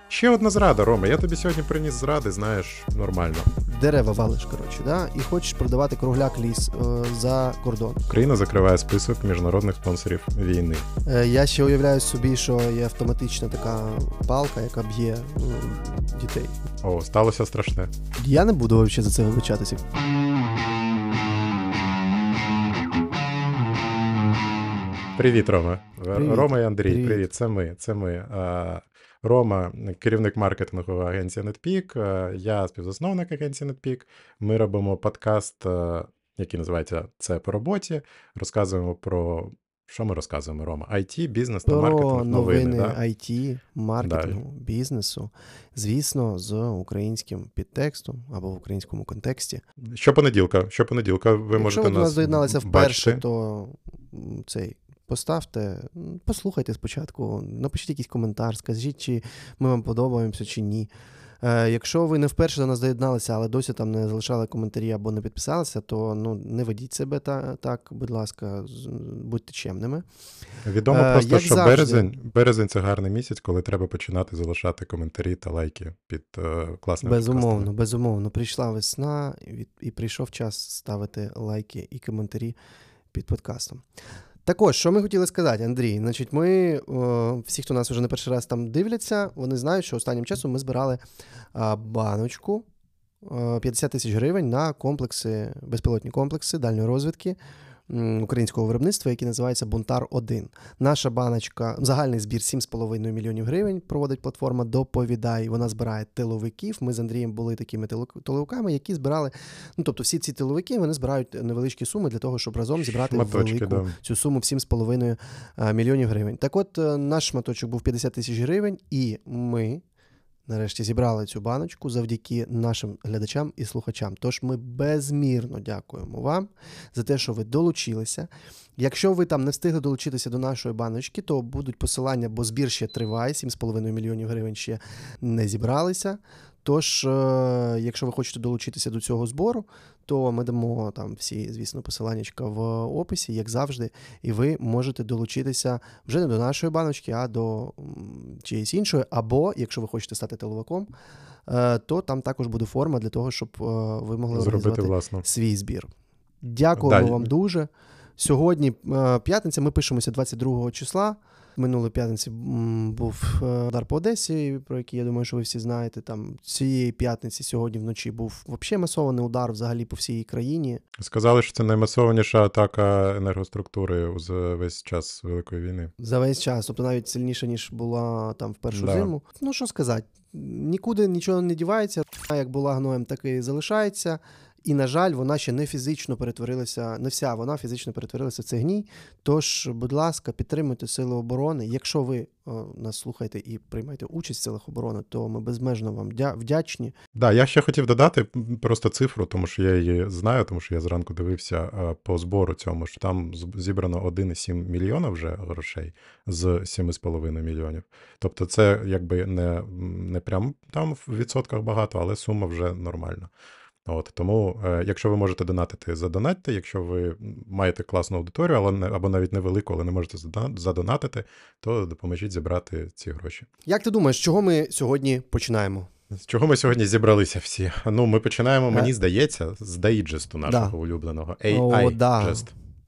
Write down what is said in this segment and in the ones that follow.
Ще одна зрада, Рома. Я тобі сьогодні приніс зради, знаєш, нормально. Дерева валиш, коротше, да? І хочеш продавати кругляк ліс за кордон. Україна закриває список міжнародних спонсорів війни. Я ще уявляю собі, що є автоматична така палка, яка б'є дітей. О, сталося страшне. Я не буду взагалі за це вибачатися. Привіт, Рома. Привіт. Рома і Андрій, привіт. Це ми. Рома, керівник маркетингу агенції NetPeak, я співзасновник агенції NetPeak. Ми робимо подкаст, який називається «Це по роботі». Розказуємо про... Що ми розказуємо, Рома? IT, бізнес та маркетинг, про новини да? IT, маркетингу, бізнесу. Звісно, з українським підтекстом або в українському контексті. Щопонеділка ви Якщо можете ви до нас доєдналися вперше, бачити. то поставте, послухайте спочатку, напишіть якийсь коментар, скажіть, чи ми вам подобаємося, чи ні. Якщо ви не вперше до нас доєдналися, але досі там не залишали коментарі або не підписалися, то не ведіть себе так, будь ласка, будьте чемними. Відомо просто, що завжди, березень – це гарний місяць, коли треба починати залишати коментарі та лайки під класними подкастами. Безумовно. Прийшла весна і прийшов час ставити лайки і коментарі під подкастом. Також, що ми хотіли сказати, Андрій, значить, ми, всі, хто нас вже не перший раз там дивляться, вони знають, що останнім часом ми збирали баночку 50 тисяч гривень на комплекси, безпілотні комплекси дальньої розвідки українського виробництва, який називається «Бунтар-1». Наша баночка, загальний збір 7,5 мільйонів гривень проводить платформа «Доповідай». Вона збирає тиловиків. Ми з Андрієм були такими тиловиками, які збирали, тобто всі ці тиловики, вони збирають невеличкі суми для того, щоб разом зібрати велику цю суму в 7,5 мільйонів гривень. Так от, наш шматочок був 50 тисяч гривень, і ми нарешті зібрали цю баночку завдяки нашим глядачам і слухачам. Тож ми безмірно дякуємо вам за те, що ви долучилися. Якщо ви там не встигли долучитися до нашої баночки, то будуть посилання, бо збір ще триває, 7,5 мільйонів гривень ще не зібралися. Тож, якщо ви хочете долучитися до цього збору, то ми дамо там всі, звісно, посиланнячка в описі, як завжди, і ви можете долучитися вже не до нашої баночки, а до чиєїсь іншої, або, якщо ви хочете стати тиловиком, то там також буде форма для того, щоб ви могли організувати свій збір. Дякуємо вам дуже. Сьогодні п'ятниця, ми пишемося 22 числа. Минулої п'ятниці був удар по Одесі, про який, я думаю, що ви всі знаєте. Там цієї п'ятниці сьогодні вночі був взагалі масований удар взагалі по всій країні. Сказали, що це наймасованіша атака енергоструктури за весь час Великої війни. За весь час, тобто навіть сильніше, ніж була там в першу зиму. Ну, що сказати, нікуди нічого не дівається. Як була гноєм, так і залишається. І, на жаль, вона ще не фізично перетворилася, не вся вона фізично перетворилася в цей гній. Тож, будь ласка, підтримуйте Сили оборони. Якщо ви нас слухаєте і приймаєте участь в Силах оборони, то ми безмежно вам вдячні. Да, я ще хотів додати просто цифру, тому що я її знаю, тому що я зранку дивився по збору цьому, що там зібрано 1,7 мільйона вже грошей з 7,5 мільйонів. Тобто це якби не прям там в відсотках багато, але сума вже нормальна. Тому, якщо ви можете донатити, задонатьте. Якщо ви маєте класну аудиторію, або навіть невелику, але не можете задонатити, то допоможіть зібрати ці гроші. Як ти думаєш, з чого ми сьогодні починаємо? З чого ми сьогодні зібралися всі? Ми починаємо, мені здається, з дайджесту нашого улюбленого. AI-джест.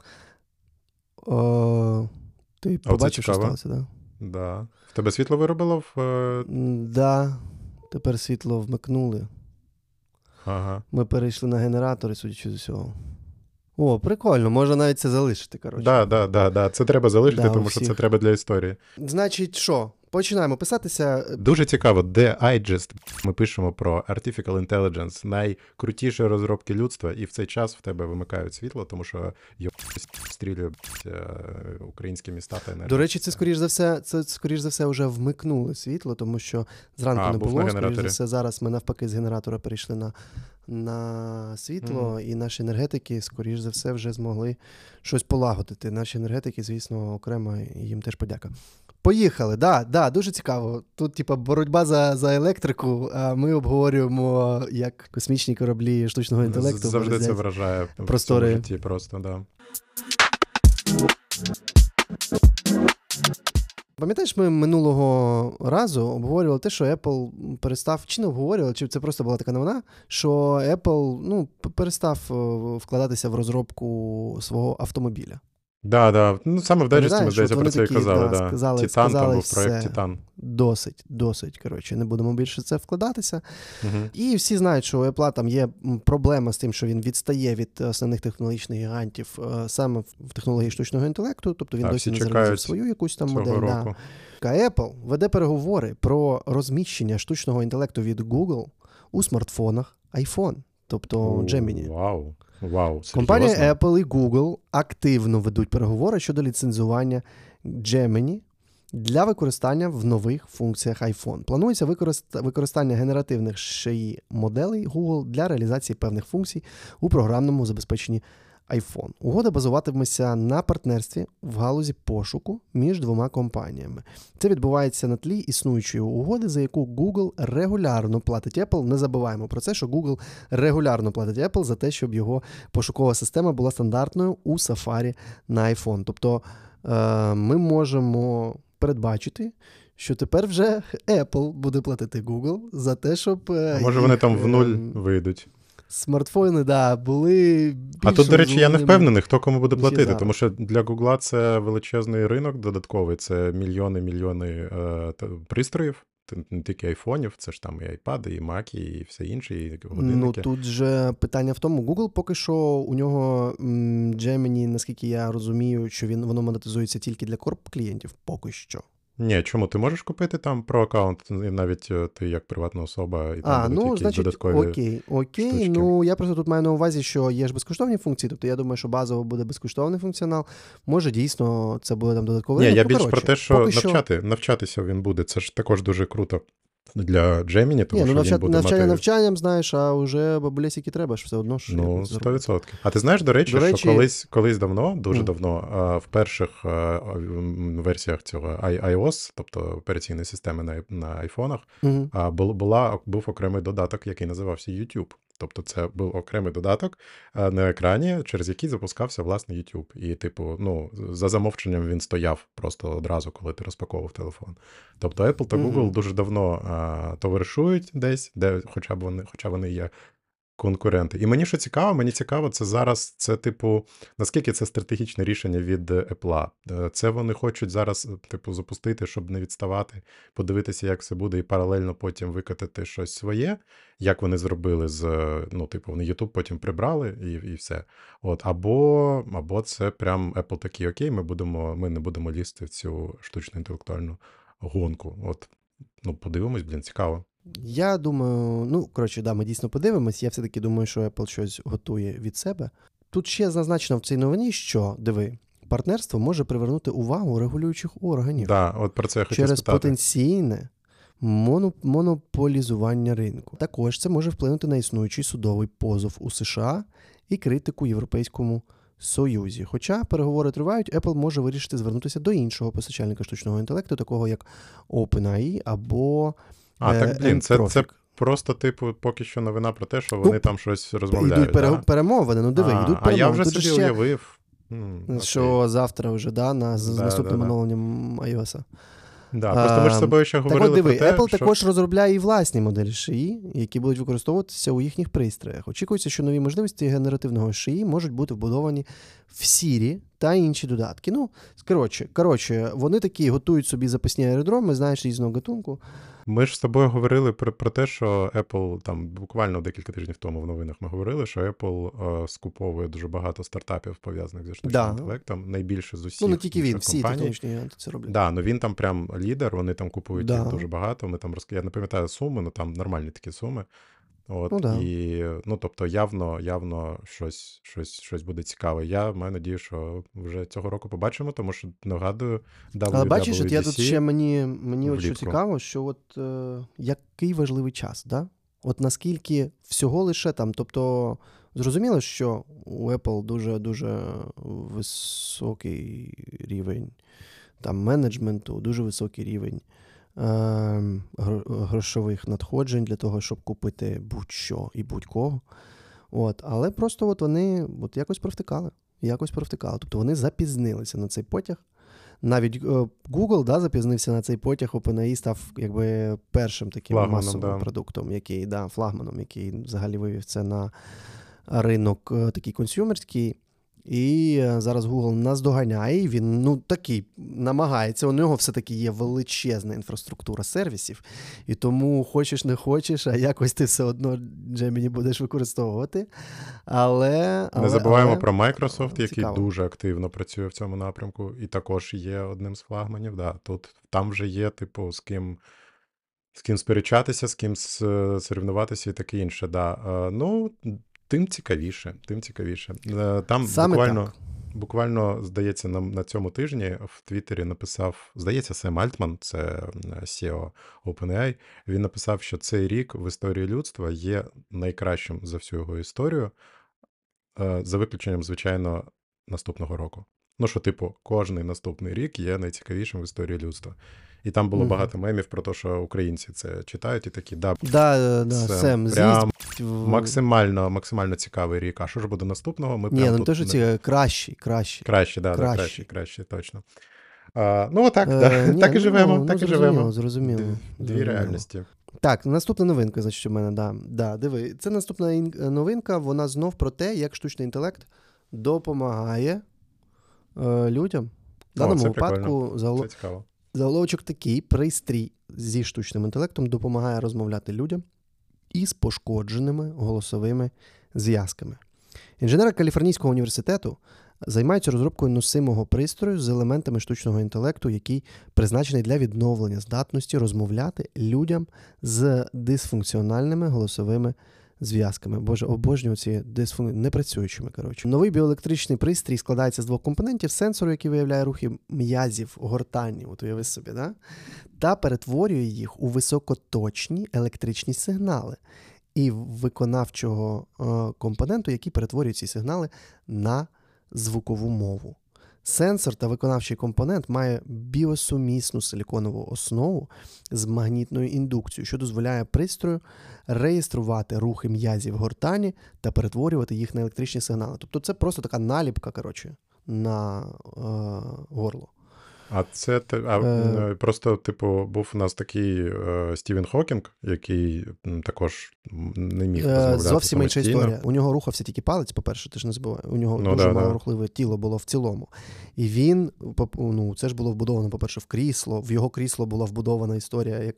Ти побачив, що сталося, так? Да. В тебе світло виробило? Да. Тепер світло вмикнули. Ага. Ми перейшли на генератори, судячи з усього. О, прикольно, можна навіть це залишити, коротше. Да. Це треба залишити, тому що це треба для історії. Значить, що? Починаємо писатися. Дуже цікаво, де iGest. Ми пишемо про Artificial Intelligence, найкрутіші розробки людства, і в цей час в тебе вимикають світло, тому що стрілюють українські міста та енергію. До речі, це скоріш за все вже вмикнули світло, тому що зранку не було, скоріш за все, зараз ми навпаки з генератора перейшли на світло, і наші енергетики, скоріш за все, вже змогли щось полагодити. Наші енергетики, звісно, окремо, їм теж подяка. Поїхали, да, дуже цікаво. Тут, боротьба за електрику, а ми обговорюємо, як космічні кораблі штучного інтелекту. Завжди це вражає простори. В цьому житті просто, да. Пам'ятаєш, ми минулого разу обговорювали те, що Apple перестав, чи не обговорювали, чи це просто була така новина, що Apple перестав вкладатися в розробку свого автомобіля. Да. Ну, саме в дайджесті ми, здається, про це і казали. Да. Сказали, там був проєкт Титан. Досить, коротше, не будемо більше це вкладатися. Угу. І всі знають, що у Apple там є проблема з тим, що він відстає від основних технологічних гігантів саме в технології штучного інтелекту, тобто він досі не зареєстрував свою якусь там модель. Да. Apple веде переговори про розміщення штучного інтелекту від Google у смартфонах iPhone, тобто Gemini. Вау, компанія Apple і Google активно ведуть переговори щодо ліцензування Gemini для використання в нових функціях iPhone. Планується використання генеративних шиї моделей Google для реалізації певних функцій у програмному забезпеченні iPhone. Угода базуватиметься на партнерстві в галузі пошуку між двома компаніями. Це відбувається на тлі існуючої угоди, за яку Google регулярно платить Apple. Не забуваємо про це, що Google регулярно платить Apple за те, щоб його пошукова система була стандартною у Safari на iPhone. Тобто ми можемо передбачити, що тепер вже Apple буде платити Google за те, щоб... Може вони там в нуль вийдуть. Смартфони, були більш... А тут, до речі, я не впевнений, хто кому буде платити, тому що для Гугла це величезний ринок додатковий, це мільйони пристроїв, не тільки айфонів, це ж там і айпади, і маки, і все інше, і годинники. Тут же питання в тому, Google поки що, у нього Gemini, наскільки я розумію, що воно монетизується тільки для корп-клієнтів, поки що. Ні, чому? Ти можеш купити там про аккаунт, і навіть ти як приватна особа, і там будуть якісь додаткові окей. штучки. Ну, я просто тут маю на увазі, що є ж безкоштовні функції, тобто я думаю, що базово буде безкоштовний функціонал. Може, дійсно, це буде там додатковий. Ні, я більш про те, що навчатися він буде, це ж також дуже круто для Gemini, тому що він буде навчання мати... навчанням, знаєш, а вже бабулєсіки треба ж все одно ж. Ну, 100%. А ти знаєш, до речі, що колись давно, дуже давно, в перших версіях цього iOS, тобто операційної системи на айфонах, був окремий додаток, який називався YouTube. Тобто це був окремий додаток на екрані, через який запускався, власне, YouTube. І, за замовченням він стояв просто одразу, коли ти розпаковував телефон. Тобто Apple та Google дуже давно товаришують десь, хоча вони є конкуренти. І мені цікаво, це зараз, це наскільки це стратегічне рішення від Apple. Це вони хочуть зараз, запустити, щоб не відставати, подивитися, як все буде, і паралельно потім викатати щось своє, як вони зробили вони YouTube потім прибрали і все. Або це прям Apple такий, окей, ми не будемо лізти в цю штучну інтелектуальну гонку. Подивимось, цікаво. Я думаю, ми дійсно подивимось. Я все-таки думаю, що Apple щось готує від себе. Тут ще зазначено в цій новині, що, партнерство може привернути увагу регулюючих органів. От про це я хотів через спитати. Потенційне монополізування ринку. Також це може вплинути на існуючий судовий позов у США і критику Європейському Союзі. Хоча переговори тривають, Apple може вирішити звернутися до іншого постачальника штучного інтелекту, такого як OpenAI або це просто, поки що новина про те, що вони там щось розмовляють. Йдуть перемовини, йдуть перемовини. А я вже собі уявив. Що завтра вже, з наступним оновленням iOS. Просто ми ж з собою ще говорили про те, Apple також розробляє і власні моделі шиї, які будуть використовуватися у їхніх пристроях. Очікується, що нові можливості генеративного шиї можуть бути вбудовані в Siri та інші додатки. Коротше, вони такі готують собі запасні аеродроми, знаєш, різного гатунку. Ми ж з тобою говорили про те, що Apple, там буквально декілька тижнів тому в новинах ми говорили, що Apple скуповує дуже багато стартапів, пов'язаних зі штучним інтелектом, найбільше з усіх. Не тільки він, всі технологічні гіганти це роблять. Він там прям лідер, вони там купують дуже багато. Я не пам'ятаю суми, там нормальні такі суми. Тобто явно щось буде цікаве. Я маю надію, що вже цього року побачимо, тому що, нагадую, WWDC. Але бачиш, я тут ще мені от що цікаво, що який важливий час, да? Наскільки всього лише там, тобто зрозуміло, що у Apple дуже-дуже високий рівень там менеджменту, дуже високий рівень грошових надходжень для того, щоб купити будь-що і будь-кого. Але просто вони якось провтикали. Тобто вони запізнилися на цей потяг. навіть Google запізнився на цей потяг, OpenAI став якби першим таким Флагманом, масовим продуктом, який, флагманом, який взагалі вивів це на ринок такий консюмерський. І зараз Google наздоганяє, і він такий намагається, у нього все-таки є величезна інфраструктура сервісів, і тому хочеш не хочеш, а якось ти все одно Gemini будеш використовувати. Не забуваємо про Microsoft, який цікаво. дуже активно працює в цьому напрямку, і також є одним з флагманів. Да. Там вже є, типу, з ким сперечатися, з ким соревнуватися і таке інше. Да. Тим цікавіше. Там буквально, здається, на цьому тижні в Твіттері написав, здається, Сем Альтман, це CEO OpenAI, він написав, що цей рік в історії людства є найкращим за всю його історію, за виключенням, звичайно, наступного року. Типу, кожний наступний рік є найцікавішим в історії людства. І там було багато мемів про те, що українці це читають і такі, Сем, прям максимально цікавий рік. А що ж буде наступного? Ми прям тут... те, що це кращий. Краще, точно. Так і живемо. Зрозуміло. Дві реальності. Так, наступна новинка, значить, у мене, диви. Це наступна новинка, вона знов про те, як штучний інтелект допомагає людям. В даному випадку заголовочок такий: пристрій зі штучним інтелектом допомагає розмовляти людям із пошкодженими голосовими зв'язками. Інженери Каліфорнійського університету займаються розробкою носимого пристрою з елементами штучного інтелекту, який призначений для відновлення здатності розмовляти людям з дисфункціональними голосовими зв'язками. Боже, обожнюю ці непрацюючими, коротше. Новий біоелектричний пристрій складається з двох компонентів: сенсору, який виявляє рухи м'язів гортані, от уяви собі, та перетворює їх у високоточні електричні сигнали, і виконавчого компоненту, який перетворює ці сигнали на звукову мову. Сенсор та виконавчий компонент має біосумісну силіконову основу з магнітною індукцією, що дозволяє пристрою реєструвати рухи м'язів гортані та перетворювати їх на електричні сигнали. Тобто це просто така наліпка, на горло. А це просто, типу, був у нас такий Стівен Хокінг, який також не міг розмовляти зовсім інша історія. У нього рухався тільки палець, по-перше, ти ж не забувай. У нього дуже малорухливе тіло було в цілому. І він, це ж було вбудовано, по-перше, в крісло. В його крісло була вбудована історія,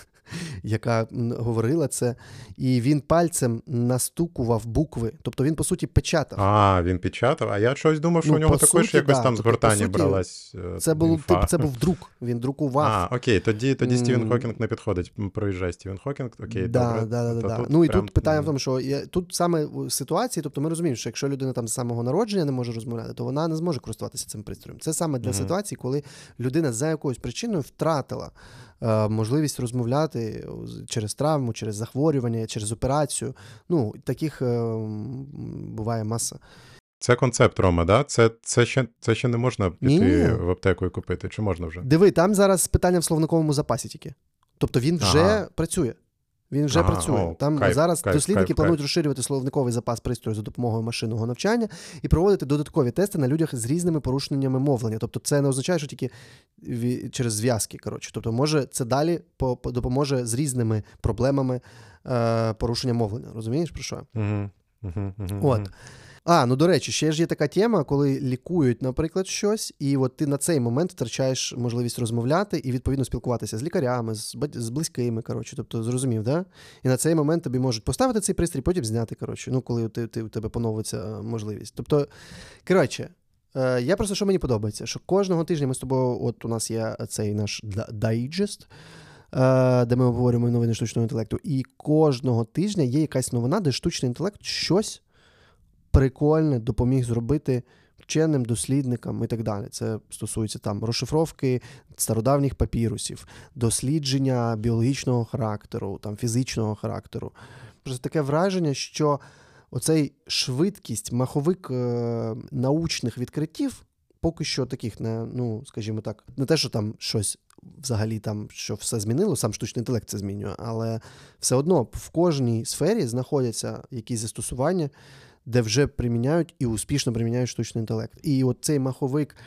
яка говорила це, і він пальцем настукував букви, тобто він, по суті, печатав. Він печатав? А я щось думав, що у нього також якось там з гортані бралась інфа. Це був друк, він друкував. Окей, тоді Стівен Хокінг не підходить. Проїжджає Стівен Хокінг, окей, добре. І тут питання в тому, що тут саме в ситуації, тобто ми розуміємо, що якщо людина там з самого народження не може розмовляти, то вона не зможе користуватися цим пристроєм. Це саме для ситуації, коли людина за якоюсь причиною втратила можливість розмовляти через травму, через захворювання, через операцію. Таких буває маса. Це концепт, Рома, да? Це ще не можна піти в аптеку і купити, чи можна вже? Диви, там зараз питання в словниковому запасі тільки. Тобто він вже працює. Він вже працює. Там зараз дослідники планують розширювати словниковий запас пристрою за допомогою машинного навчання і проводити додаткові тести на людях з різними порушеннями мовлення. Тобто це не означає, що тільки через зв'язки, Тобто може це далі допоможе з різними проблемами порушення мовлення. Розумієш, про що? От. До речі, ще ж є така тема, коли лікують, наприклад, щось, і от ти на цей момент втрачаєш можливість розмовляти і, відповідно, спілкуватися з лікарями, з близькими, тобто, зрозумів, да? І на цей момент тобі можуть поставити цей пристрій, потім зняти, коли у тебе поновиться можливість. Тобто, я просто, що мені подобається, що кожного тижня ми з тобою, от у нас є цей наш дайджест, де ми обговорюємо новини штучного інтелекту, і кожного тижня є якась новина, де штучний інтелект щось прикольне допоміг зробити вченим, дослідникам і так далі. Це стосується там розшифровки стародавніх папірусів, дослідження біологічного характеру, там фізичного характеру. Просто таке враження, що оцей швидкість, маховик научних відкриттів поки що таких, скажімо так, не те, що там щось взагалі там, що все змінило, сам штучний інтелект це змінює, але все одно в кожній сфері знаходяться якісь застосування, де вже приміняють і успішно приміняють штучний інтелект. І от цей маховик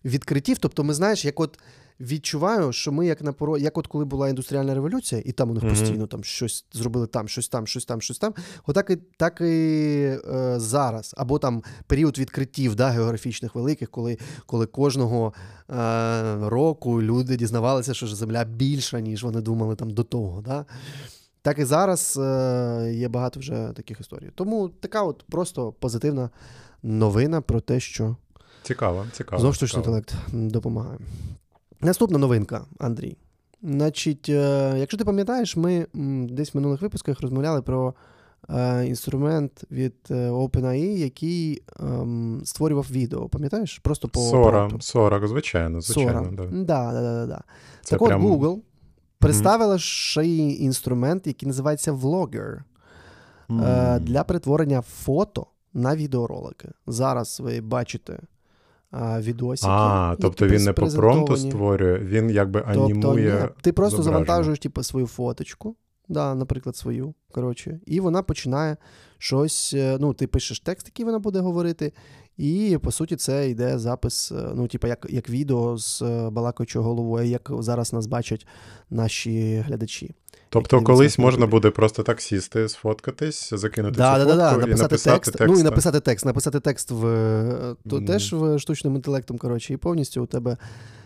відкриттів. Тобто ми, знаєш, як от відчуваю, що ми як от коли була індустріальна революція, і там у них постійно там щось зробили там, щось там, щось там, щось там. Отак так і зараз. Або там період відкриттів, да, географічних великих, коли кожного року люди дізнавалися, що Земля більша, ніж вони думали там до того. Да? Так і зараз є багато вже таких історій. Тому така от просто позитивна новина про те, що Цікаво. Знову штучний інтелект допомагає. Наступна новинка, Андрій. Значить, якщо ти пам'ятаєш, ми десь в минулих випусках розмовляли про інструмент від OpenAI, який створював відео. Пам'ятаєш? Просто по Sora, звичайно. Да. Так от Google представила ще й інструмент, який називається Vlogger, для перетворення фото на відеоролики. Зараз ви бачите відосики. Тобто він не по промпту створює, він якби анімує. Тобто, ти просто завантажуєш свою фоточку, да, наприклад, свою, і вона починає щось, ти пишеш текст, який вона буде говорити, і, по суті, це йде запис, як відео з балакаючою головою, як зараз нас бачать наші глядачі. Тобто колись можна буде просто так сісти, сфоткатись, закинути цю фотку і написати текст. І написати текст. Написати текст теж в штучним інтелектом, і повністю у тебе,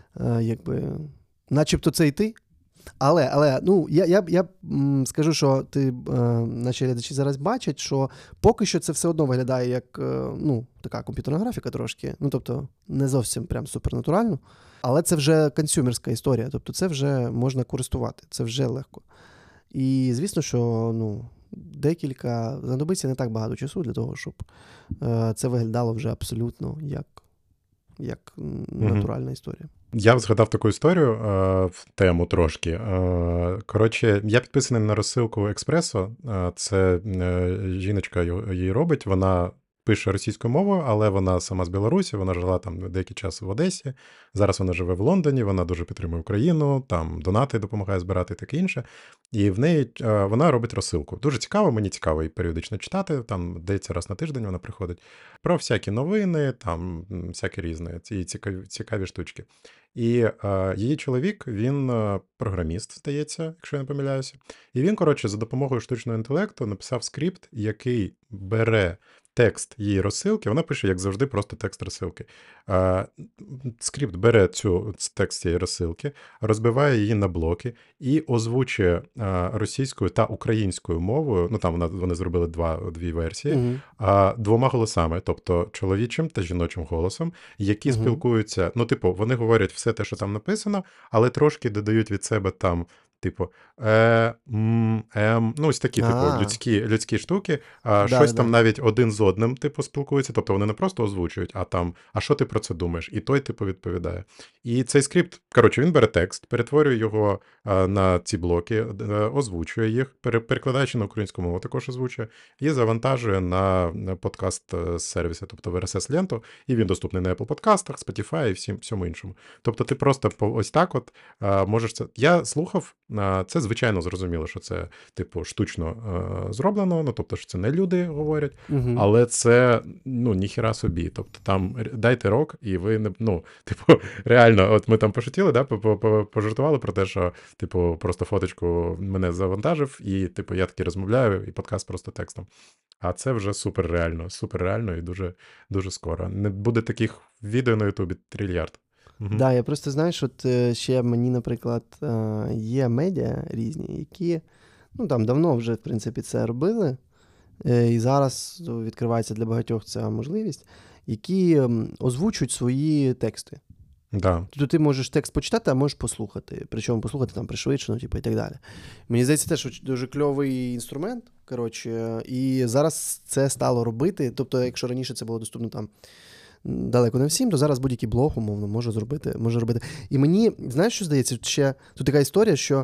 начебто це і ти. Але я скажу, що наші глядачі зараз бачать, що поки що це все одно виглядає як, така комп'ютерна графіка трошки, тобто не зовсім прям супернатурально, але це вже консюмерська історія, тобто це вже можна користувати, це вже легко. І, звісно, що, знадобиться не так багато часу для того, щоб це виглядало вже абсолютно як натуральна історія. Я згадав таку історію в тему трошки. Коротше, я підписаний на розсилку Експресо. Це жіночка її робить. Вона пише російською мовою, але вона сама з Білорусі, вона жила там деякий час в Одесі. Зараз вона живе в Лондоні, вона дуже підтримує Україну, там донати допомагає збирати і таке інше. І в неї вона робить розсилку. Дуже цікаво, мені цікаво її періодично читати, там здається раз на тиждень вона приходить. Про всякі новини, там всякі різні, ці цікаві штучки. І її чоловік, він програміст, здається, якщо я не помиляюся. І він, за допомогою штучного інтелекту написав скрипт, який бере текст її розсилки, вона пише, як завжди, просто текст розсилки. Скрипт бере текст цієї розсилки, розбиває її на блоки і озвучує російською та українською мовою, там вони зробили дві версії, двома голосами, тобто чоловічим та жіночим голосом, які спілкуються, вони говорять все те, що там написано, але трошки додають від себе там, ось такі, людські штуки, щось там навіть один з одним, спілкуються, тобто вони не просто озвучують, а там, а що ти про це думаєш? І той, відповідає. І цей скрипт, він бере текст, перетворює його на ці блоки, озвучує їх, перекладаючи на українську мову, також озвучує, і завантажує на подкаст-сервіси, тобто в RSS-ленту, і він доступний на Apple подкастах, Spotify і всьому іншому. Тобто ти просто ось так можеш це... Я слухав, це звичайно зрозуміло, що це, штучно зроблено, тобто, що це не люди говорять, але це, ніхіра собі. Тобто, там дайте рок, і ви не, реально, от ми там пошутіли, пожартували про те, що, просто фоточку мене завантажив, і, я таки розмовляю, і подкаст просто текстом. А це вже супер реально і дуже, дуже скоро. Не буде таких відео на Ютубі трильярд. Да, я просто, знаєш, ще мені, наприклад, є медіа різні, які, там давно вже, в принципі, це робили, і зараз відкривається для багатьох ця можливість, які озвучують свої тексти. Да. Тобто ти можеш текст почитати, а можеш послухати. Причому послухати там пришвидшено, і так далі. Мені здається, теж дуже кльовий інструмент, і зараз це стало робити. Тобто, якщо раніше це було доступно там далеко не всім, то зараз будь-який блог, умовно, може робити. І мені, знаєш, що здається, ще тут така історія, що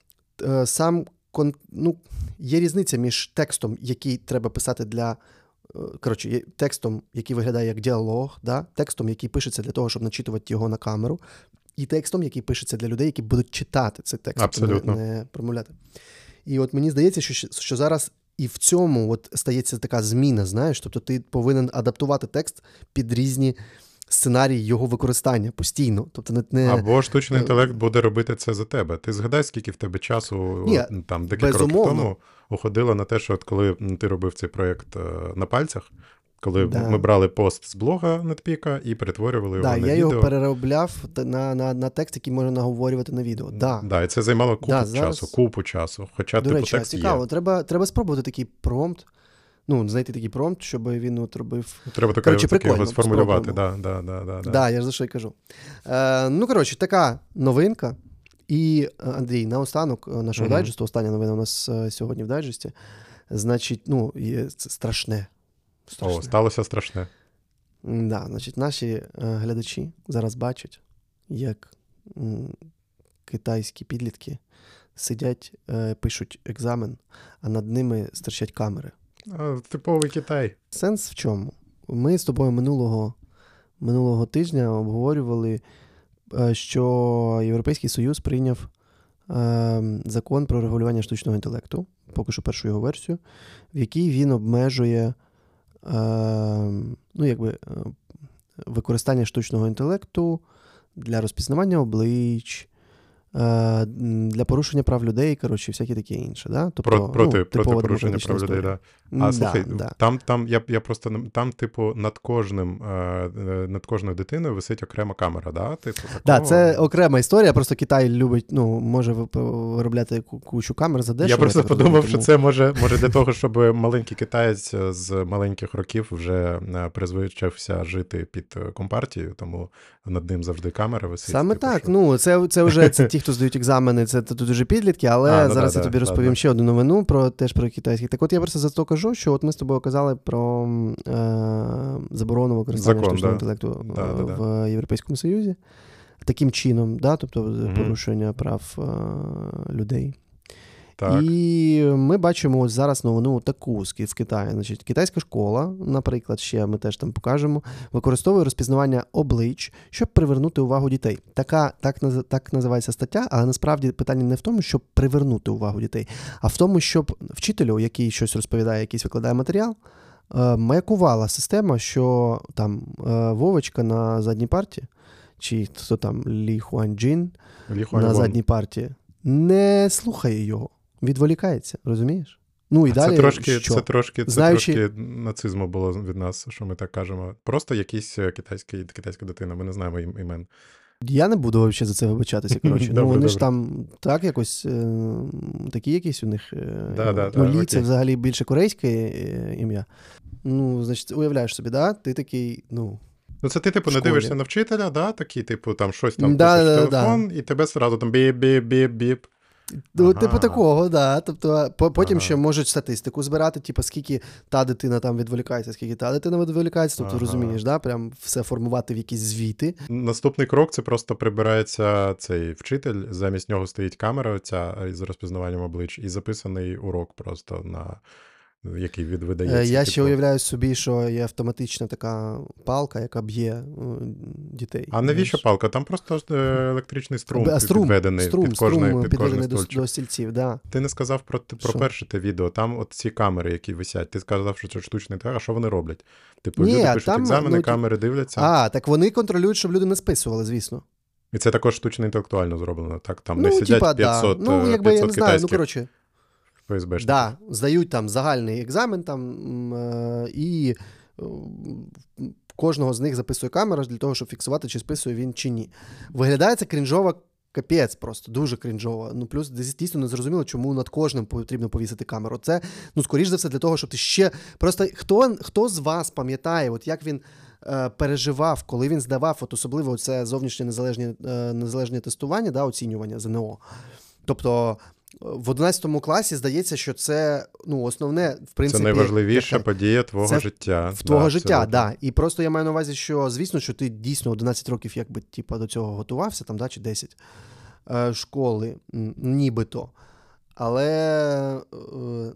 є різниця між текстом, який треба писати для... текстом, який виглядає як діалог, да? Текстом, який пишеться для того, щоб начитувати його на камеру, і текстом, який пишеться для людей, які будуть читати цей текст, не промовляти. І от мені здається, що зараз і в цьому стається така зміна, знаєш, тобто ти повинен адаптувати текст під різні сценарій його використання постійно. Тобто не... Або штучний інтелект буде робити це за тебе. Ти згадай, скільки в тебе часу там декілька років тому уходило на те, що от коли ти робив цей проєкт на пальцях, коли ми брали пост з блога NetPeak і перетворювали його на відео. Так, я його переробляв на текст, який можна наговорювати на відео. І це займало купу часу. Хоча до речі, текст цікаво, треба спробувати такий промпт. Знайти такий промпт, щоб він от робив... Треба так його сформулювати. Да, я ж за що й кажу. Така новинка. І, Андрій, наостанок нашого дайджесту, остання новина у нас сьогодні в дайджесті, значить, це страшне. Сталося страшне. Значить, наші глядачі зараз бачать, як китайські підлітки сидять, пишуть екзамен, а над ними стирчать камери. Типовий Китай. Сенс в чому? Ми з тобою минулого тижня обговорювали, що Європейський Союз прийняв закон про регулювання штучного інтелекту, поки що першу його версію, в якій він обмежує використання штучного інтелекту для розпізнавання облич, для порушення прав людей, всяке таке інше. Да? Тобто, проти порушення прав людей, так. Да. Слухай, я просто, над кожною дитиною висить окрема камера, да? Так, це окрема історія, просто Китай любить, може виробляти кучу камер за дешево. Я просто подумав, що це може для того, щоб маленький китаєць з маленьких років вже призвичився жити під компартією, тому над ним завжди камера висить. Саме так, це вже ті, хто здають екзамени, це тут уже підлітки, але зараз я тобі розповім ще одну новину про китайських. Так от я просто за то кажу, що от ми з тобою казали про заборону використання штучного інтелекту в Європейському Союзі. Таким чином, тобто порушення прав людей. Так. І ми бачимо ось зараз новину таку з Китаю. Значить, китайська школа, наприклад, ще ми теж там покажемо, використовує розпізнавання облич, щоб привернути увагу дітей. Так називається стаття, але насправді питання не в тому, щоб привернути увагу дітей, а в тому, щоб вчителю, який щось розповідає, якийсь викладає матеріал, маякувала система, що там Вовочка на задній парті, чи хто там Лі Хуанджін на задній парті, не слухає його. Відволікається, розумієш? І далі це трошки нацизму було від нас, що ми так кажемо. Просто якийсь китайська дитина, ми не знаємо імен. Я не буду взагалі за це вибачатися, вони ж там так якось, такі якісь у них, Лі це взагалі більше корейське ім'я. Значить, уявляєш собі, ти такий, це ти, не дивишся на вчителя, такий, там щось там пишеш в телефон, і тебе одразу там біп-біп-біп-біп. Типу такого, Тобто потім ще можуть статистику збирати, скільки та дитина там відволікається, скільки та дитина відволікається, тобто розумієш, прям все формувати в якісь звіти. Наступний крок – це просто прибирається цей вчитель, замість нього стоїть камера оця з розпізнаванням облич і записаний урок просто який видається. Я ще уявляю собі, що є автоматична така палка, яка б'є дітей. А навіщо палка? Там просто електричний струм підведений під кожний стульчик. До стільців, да. Ти не сказав про перше те відео. Там от ці камери, які висять. Ти сказав, що це штучний інтелект. А що вони роблять? Люди пишуть екзамени, камери дивляться. Так вони контролюють, щоб люди не списували, звісно. І це також штучно інтелектуально зроблено. Так, там не сидять 500 китайських. Здають там загальний екзамен і кожного з них записує камера для того, щоб фіксувати, чи списує він, чи ні. Виглядає це крінжово, капець просто, дуже крінжово. Плюс дійсно не зрозуміло, чому над кожним потрібно повісити камеру. Це, скоріш за все, для того, щоб ти ще... Просто хто з вас пам'ятає, от як він переживав, коли він здавав, особливо це зовнішнє незалежне тестування, оцінювання ЗНО. Тобто в 11 класі здається, що це основне, в принципі... Це найважливіша подія твого життя. Твого життя, так. І просто я маю на увазі, що, звісно, що ти дійсно 11 років до цього готувався, чи 10 школи, нібито. Але,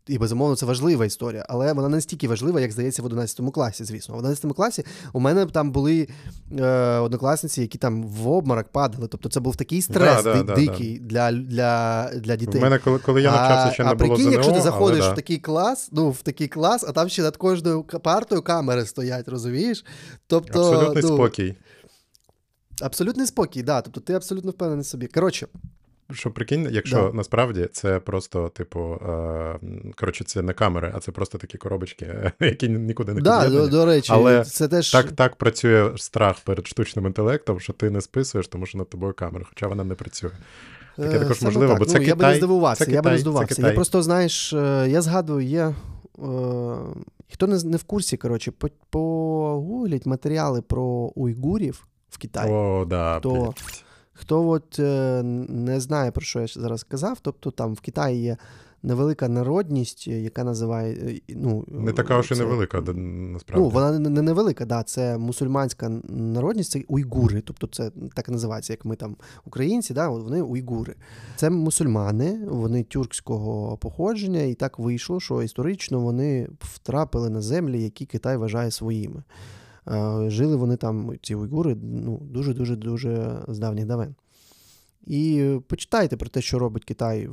І, безумовно, це важлива історія, але вона не настільки важлива, як здається в 11 класі, звісно. В 11 класі у мене там були однокласниці, які там в обморок падали. Тобто це був такий стрес дикий для дітей. У мене, коли я навчався, ще не було прикинь, ЗНО, якщо ти заходиш але, в такий клас, а там ще над кожною партою камери стоять, розумієш? Тобто, абсолютний спокій. Абсолютний спокій, да. Тобто ти абсолютно впевнений в собі. Коротше. Що прикинь, якщо насправді це просто, типу, це не камери, а це просто такі коробочки, які нікуди не під'єднані. До речі, але це теж... так працює страх перед штучним інтелектом, що ти не списуєш, тому що над тобою камера, хоча вона не працює. Таке також можливо, бо це Китай. Я би не здивувався, Я просто, знаєш, я згадую, хто не в курсі, коротше, погугліть матеріали про уйгурів в Китаї. О, да, Хто от не знає, про що я зараз сказав, тобто там в Китаї є невелика народність, яка називає... не така уж і невелика, насправді. Вона не невелика, да, це мусульманська народність, це уйгури, тобто це так називається, як ми там українці, да, вони уйгури. Це мусульмани, вони тюркського походження, і так вийшло, що історично вони втрапили на землі, які Китай вважає своїми. Жили вони там, ці уйгури, дуже-дуже-дуже з давніх давен. І почитайте про те, що робить Китай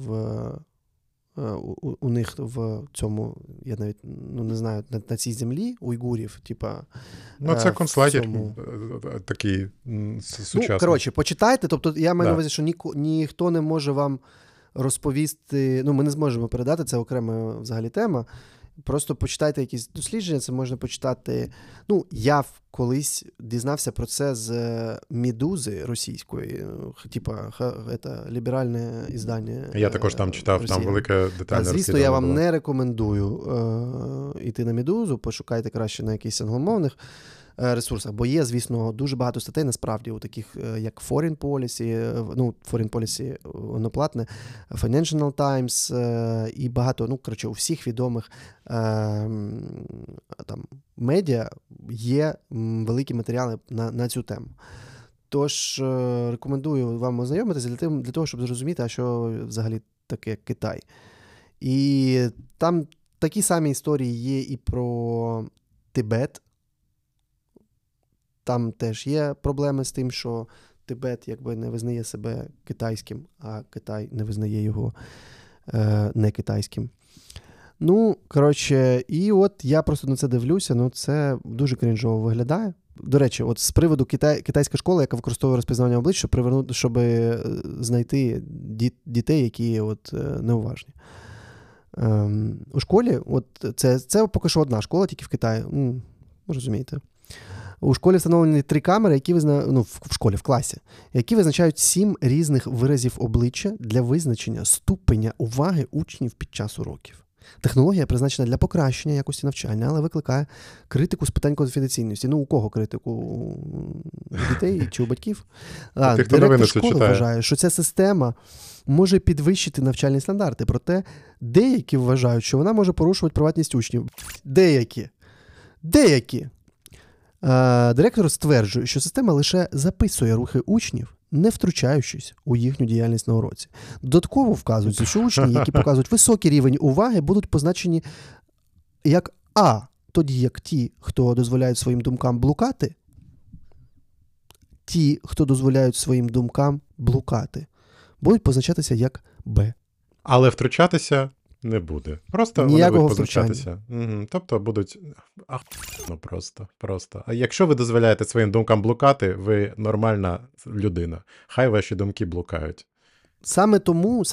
у них в цьому, я навіть не знаю, на цій землі уйгурів, це концлагер такий сучасний. Коротше, почитайте, тобто я маю на увазі, що ніхто не може вам розповісти, ми не зможемо передати, це окрема взагалі тема. Просто почитайте якісь дослідження, це можна почитати. Я колись дізнався про це з «Медузи» російської, це ліберальне іздання. Я також там читав, Росії. Там велике детальне розслідування. Звісно, я вам не рекомендую йти на «Медузу», пошукайте краще на якихось англомовних ресурсах, бо є, звісно, дуже багато статей, насправді, у таких, як Foreign Policy, одноплатне, Financial Times і багато, у всіх відомих там медіа є великі матеріали на цю тему. Тож, рекомендую вам ознайомитися для того, щоб зрозуміти, а що взагалі таке Китай. І там такі самі історії є і про Тибет. Там теж є проблеми з тим, що Тибет не визнає себе китайським, а Китай не визнає його не китайським. І от я просто на це дивлюся, це дуже крінжово виглядає. До речі, от з приводу китайська школа, яка використовує розпізнавання облич, щоб знайти дітей, які неуважні. У школі, це поки що одна школа, тільки в Китаї, розумієте. У школі встановлені 3 камери, які в класі, які визначають 7 різних виразів обличчя для визначення ступеня уваги учнів під час уроків. Технологія призначена для покращення якості навчання, але викликає критику з питань конфіденційності. У кого критику? У дітей чи у батьків? Директор школи вважає, що ця система може підвищити навчальні стандарти, проте деякі вважають, що вона може порушувати приватність учнів. Деякі. Директор стверджує, що система лише записує рухи учнів, не втручаючись у їхню діяльність на уроці. Додатково вказується, що учні, які показують високий рівень уваги, будуть позначені як А, тоді як ті, хто дозволяють своїм думкам блукати, будуть позначатися як Б. Але втручатися не буде. Просто вони будуть позначатися. Тобто будуть просто. А якщо ви дозволяєте своїм думкам блукати, ви нормальна людина. Хай ваші думки блукають. Саме тому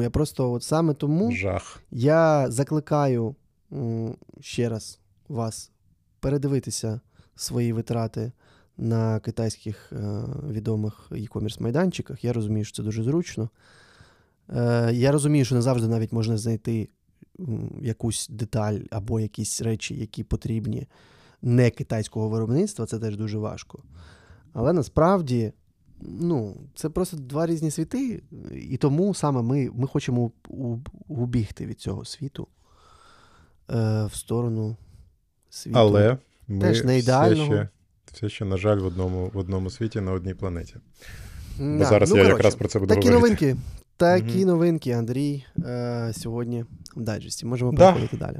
Жах. Я закликаю ще раз вас передивитися свої витрати на китайських відомих e-commerce майданчиках. Я розумію, що це дуже зручно. Я розумію, що не завжди навіть можна знайти якусь деталь або якісь речі, які потрібні не китайського виробництва, це теж дуже важко. Але насправді, це просто 2 різні світи, і тому саме ми хочемо убігти від цього світу в сторону світу. Але ми теж не ідеального. Все ще, на жаль, в одному світі, на одній планеті. Бо зараз я якраз про це буду такі говорити. Новинки. Такі новинки, Андрій, сьогодні в дайджесті. Можемо Да. переходити далі.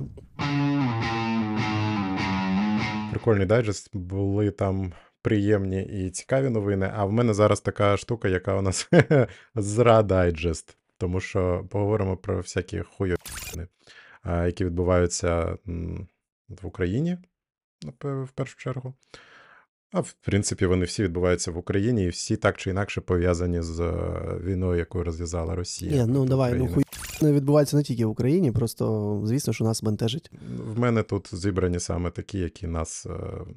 Прикольний дайджест, були там приємні і цікаві новини. А в мене зараз така штука, яка у нас зра-дайджест. Тому що поговоримо про всякі хуйовини, які відбуваються в Україні, в першу чергу. А в принципі, вони всі відбуваються в Україні, і всі так чи інакше пов'язані з війною, яку розв'язала Росія. Ну давай, хуй не відбувається не тільки в Україні, просто, звісно, що нас бентежить. В мене тут зібрані саме такі, які нас,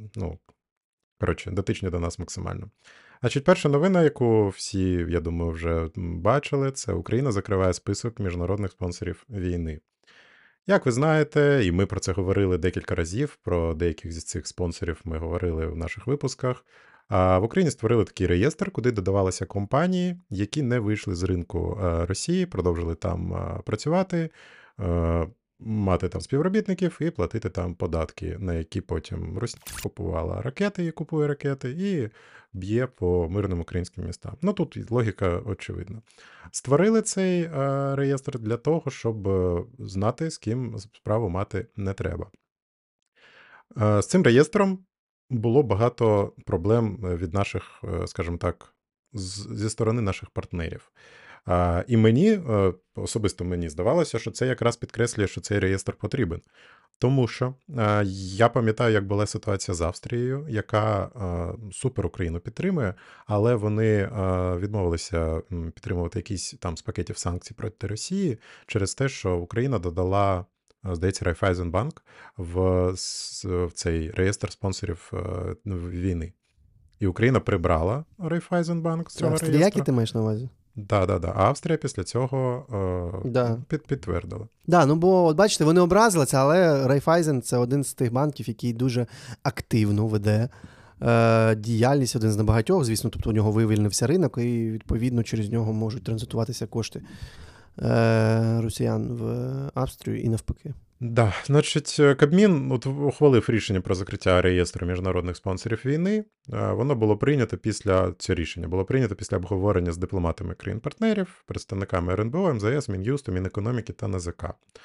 дотичні до нас максимально. Значить, перша новина, яку всі, я думаю, вже бачили, це Україна закриває список міжнародних спонсорів війни. Як ви знаєте, і ми про це говорили декілька разів, про деяких з цих спонсорів ми говорили в наших випусках. А в Україні створили такий реєстр, куди додавалися компанії, які не вийшли з ринку Росії, продовжили там працювати, мати там співробітників і платити там податки, на які потім Росія купувала ракети і купує ракети, і б'є по мирним українським містам. Ну тут логіка очевидна. Створили цей реєстр для того, щоб знати, з ким справу мати не треба. З цим реєстром було багато проблем від наших, скажімо так, зі сторони наших партнерів. І мені, особисто мені здавалося, що це якраз підкреслює, що цей реєстр потрібен. Тому що я пам'ятаю, як була ситуація з Австрією, яка супер Україну підтримує, але вони відмовилися підтримувати якісь там з пакетів санкцій проти Росії через те, що Україна додала, здається, Райфайзенбанк в цей реєстр спонсорів війни. І Україна прибрала Райфайзенбанк з цього реєстру. Австріяки ти маєш на увазі? Да. А Австрія після цього підтвердила. Да, ну бо, от бачите, вони образилися, але Райфайзен – це один з тих банків, який дуже активно веде діяльність, один з небагатьох, звісно, тобто у нього вивільнився ринок, і, відповідно, через нього можуть транзитуватися кошти росіян в Австрію і навпаки. Да, значить, Кабмін ухвалив рішення про закриття реєстру міжнародних спонсорів війни. Воно було прийнято це рішення було прийнято після обговорення з дипломатами країн-партнерів, представниками РНБО, МЗС, Мін'юсту, Мінекономіки та НАЗК.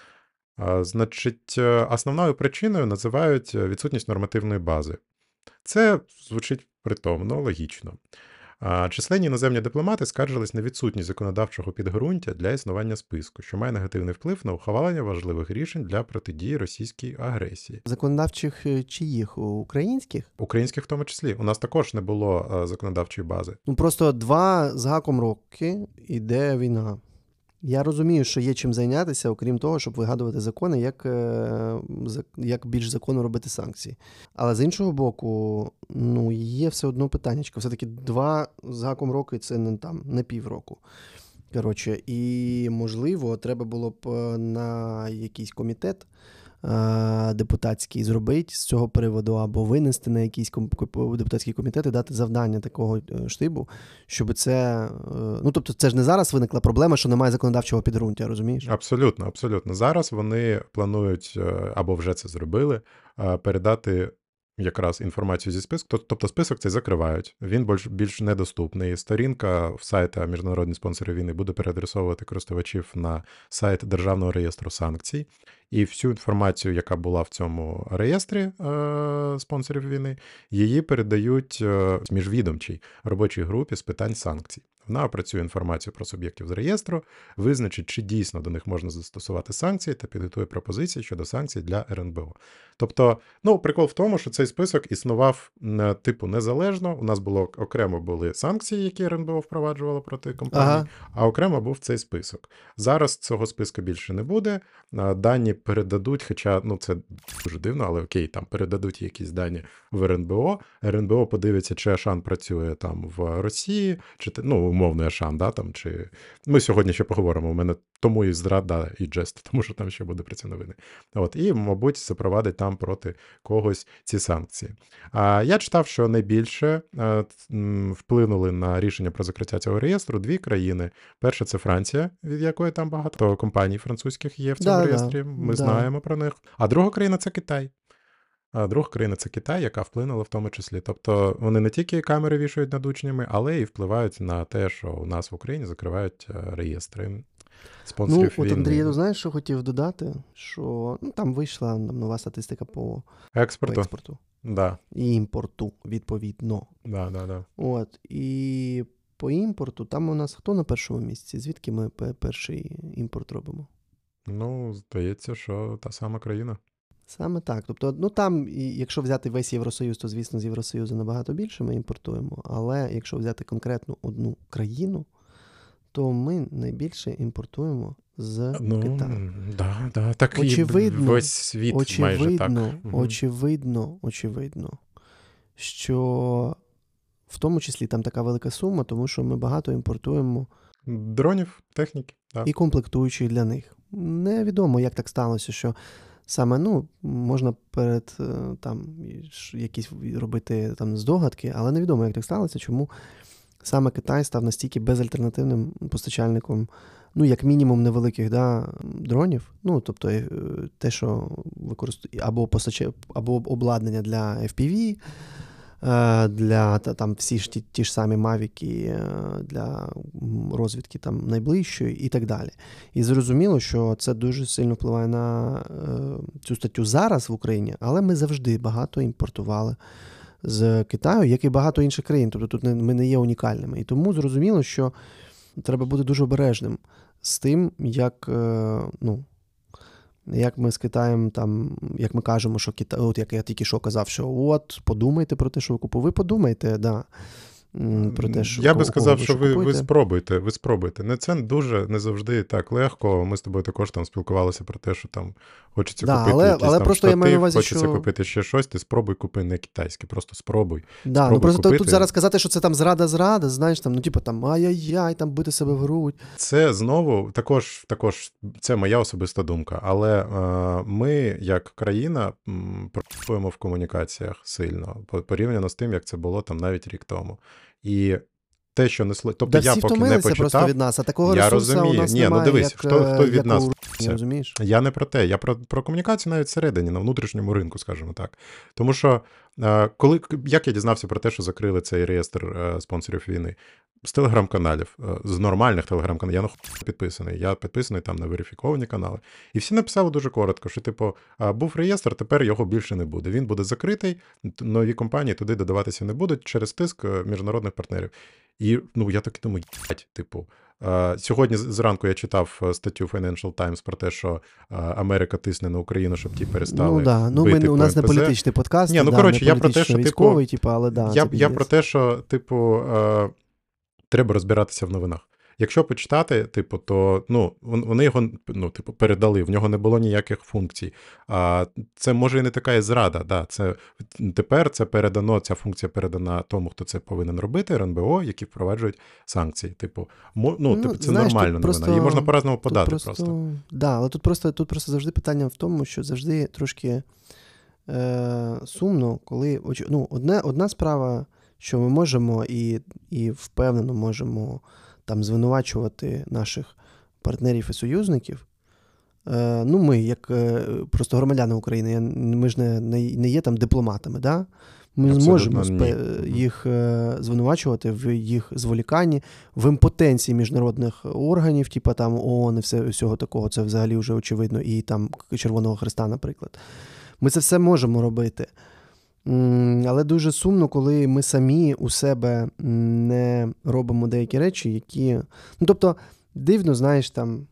Значить, основною причиною називають відсутність нормативної бази. Це звучить притомно, логічно. Численні іноземні дипломати скаржились на відсутність законодавчого підґрунтя для існування списку, що має негативний вплив на ухвалення важливих рішень для протидії російській агресії. Законодавчих чиїх? Українських? Українських в тому числі. У нас також не було законодавчої бази. Ну просто 2 з гаком роки іде війна. Я розумію, що є чим зайнятися, окрім того, щоб вигадувати закони, як більш законно робити санкції. Але з іншого боку, є все одно питаннячко. Все-таки 2 з гаком роки – це не півроку. Коротше, і, можливо, треба було б на якийсь комітет депутатський зробити з цього приводу, або винести на якийсь депутатський комітет і дати завдання такого штибу, щоб це... тобто це ж не зараз виникла проблема, що немає законодавчого підґрунтя, розумієш? Абсолютно, абсолютно. Зараз вони планують, або вже це зробили, передати якраз інформацію зі списку, тобто список цей закривають, він більш недоступний. Сторінка в сайта Міжнародні спонсори війни буде переадресовувати користувачів на сайт Державного реєстру санкцій, і всю інформацію, яка була в цьому реєстрі спонсорів війни, її передають міжвідомчій робочій групі з питань санкцій. Вона опрацює інформацію про суб'єктів з реєстру, визначить, чи дійсно до них можна застосувати санкції та підготує пропозиції щодо санкцій для РНБО. Тобто, прикол в тому, що цей список існував типу незалежно. У нас окремо були санкції, які РНБО впроваджувало проти компаній, а окремо був цей список. Зараз цього списку більше не буде. Дані передадуть, хоча, це дуже дивно, але окей, там передадуть якісь дані в РНБО. РНБО подивиться, чи Ашан працює там в Росії, чи умовний Ашан, да, там, чи... Ми сьогодні ще поговоримо, у мене тому і зрада, і джест, тому що там ще буде про ці новини. І, мабуть, запровадить там проти когось ці санкції. Я читав, що найбільше вплинули на рішення про закриття цього реєстру 2 країни. Перша – це Франція, від якої там багато компаній французьких є в цьому реєстрі, ми знаємо про них. А друга країна – це Китай. А друга країна це Китай, яка вплинула в тому числі. Тобто вони не тільки камери вішають над учнями, але і впливають на те, що у нас в Україні закривають реєстри Ну, спонсорів от Андрій, війни. я знаєш, що хотів додати? Що там вийшла нова статистика по Експорту. експорту Да. і імпорту, відповідно. Да. От, і по імпорту, там у нас хто на першому місці? Звідки ми перший імпорт робимо? Ну, здається, що та сама країна. Саме так. Тобто, ну там, якщо взяти весь Євросоюз, то, звісно, з Євросоюзу набагато більше ми імпортуємо. Але якщо взяти конкретну одну країну, то ми найбільше імпортуємо з Китаю. Да. Так Очевидно, і весь світ майже так. Очевидно, що в тому числі там така велика сума, тому що ми багато імпортуємо Дронів, техніки, да. і комплектуючих для них. Невідомо, як так сталося, що саме, можна перед там якісь робити там здогадки, але невідомо, як так сталося, чому саме Китай став настільки безальтернативним постачальником, як мінімум невеликих дронів, тобто те, що використовує або обладнання для FPV, для там всі ж ті ж самі мавіки для розвідки там найближчої і так далі. І зрозуміло, що це дуже сильно впливає на цю статтю зараз в Україні, але ми завжди багато імпортували з Китаю, як і багато інших країн. Тобто тут ми не є унікальними. І тому зрозуміло, що треба бути дуже обережним з тим, як ми з Китаєм там, як ми кажемо, що Китай, от як я тільки що казав, що подумайте про те, що ви купуєте. Ви подумайте, про те, що я би сказав, що ви купуєте. спробуйте. Це дуже не завжди так легко. Ми з тобою також там спілкувалися про те, що там хочеться купити якийсь там просто я маю на увазі, хочеться купити ще щось, ти спробуй купи не китайське, просто спробуй. Просто тут зараз казати, що це там зрада, знаєш, там, ай-яй-яй, там бити себе в грудь. Це знову, також це моя особиста думка, але ми, як країна, працюємо в комунікаціях сильно, порівняно з тим, як це було там навіть рік тому. І те, що несли... Тобто я поки не почитав, просто від нас, а такого я ресурсу розумію. у нас Ні, немає, дивись, хто від нас розумієш? Я не про те, я про комунікацію навіть всередині, на внутрішньому ринку, скажімо так. Тому що, як я дізнався про те, що закрили цей реєстр спонсорів війни? З телеграм-каналів, з нормальних телеграм-каналів. Я підписаний. Я підписаний там на верифіковані канали. І всі написали дуже коротко, що, був реєстр, тепер його більше не буде. Він буде закритий, нові компанії туди додаватися не будуть через тиск міжнародних партнерів. І, я так думаю, сьогодні зранку я читав статтю Financial Times про те, що Америка тисне на Україну, щоб ті перестали бити у нас по не МПЗ. політичний подкаст, Ні, коротше, я про те, що, військовий, але я про те, що, треба розбиратися в новинах. Якщо почитати, то вони його передали, в нього не було ніяких функцій. Це може і не така і зрада. Да. Тепер це передано, ця функція передана тому, хто це повинен робити, РНБО, які впроваджують санкції. Це знаєш, нормальна новина. Її можна по-разному подати просто. Да, але тут просто завжди питання в тому, що завжди трошки сумно, коли одна справа, що ми можемо і впевнено можемо там звинувачувати наших партнерів і союзників. Ми, як просто громадяни України, ми ж не є там дипломатами, да? Ми зможемо їх звинувачувати в їх зволіканні, в імпотенції міжнародних органів, там ООН і всього такого, це взагалі вже очевидно, і там Червоного Хреста, наприклад. Ми це все можемо робити. Але дуже сумно, коли ми самі у себе не робимо деякі речі, які... Тобто, дивно, знаєш, там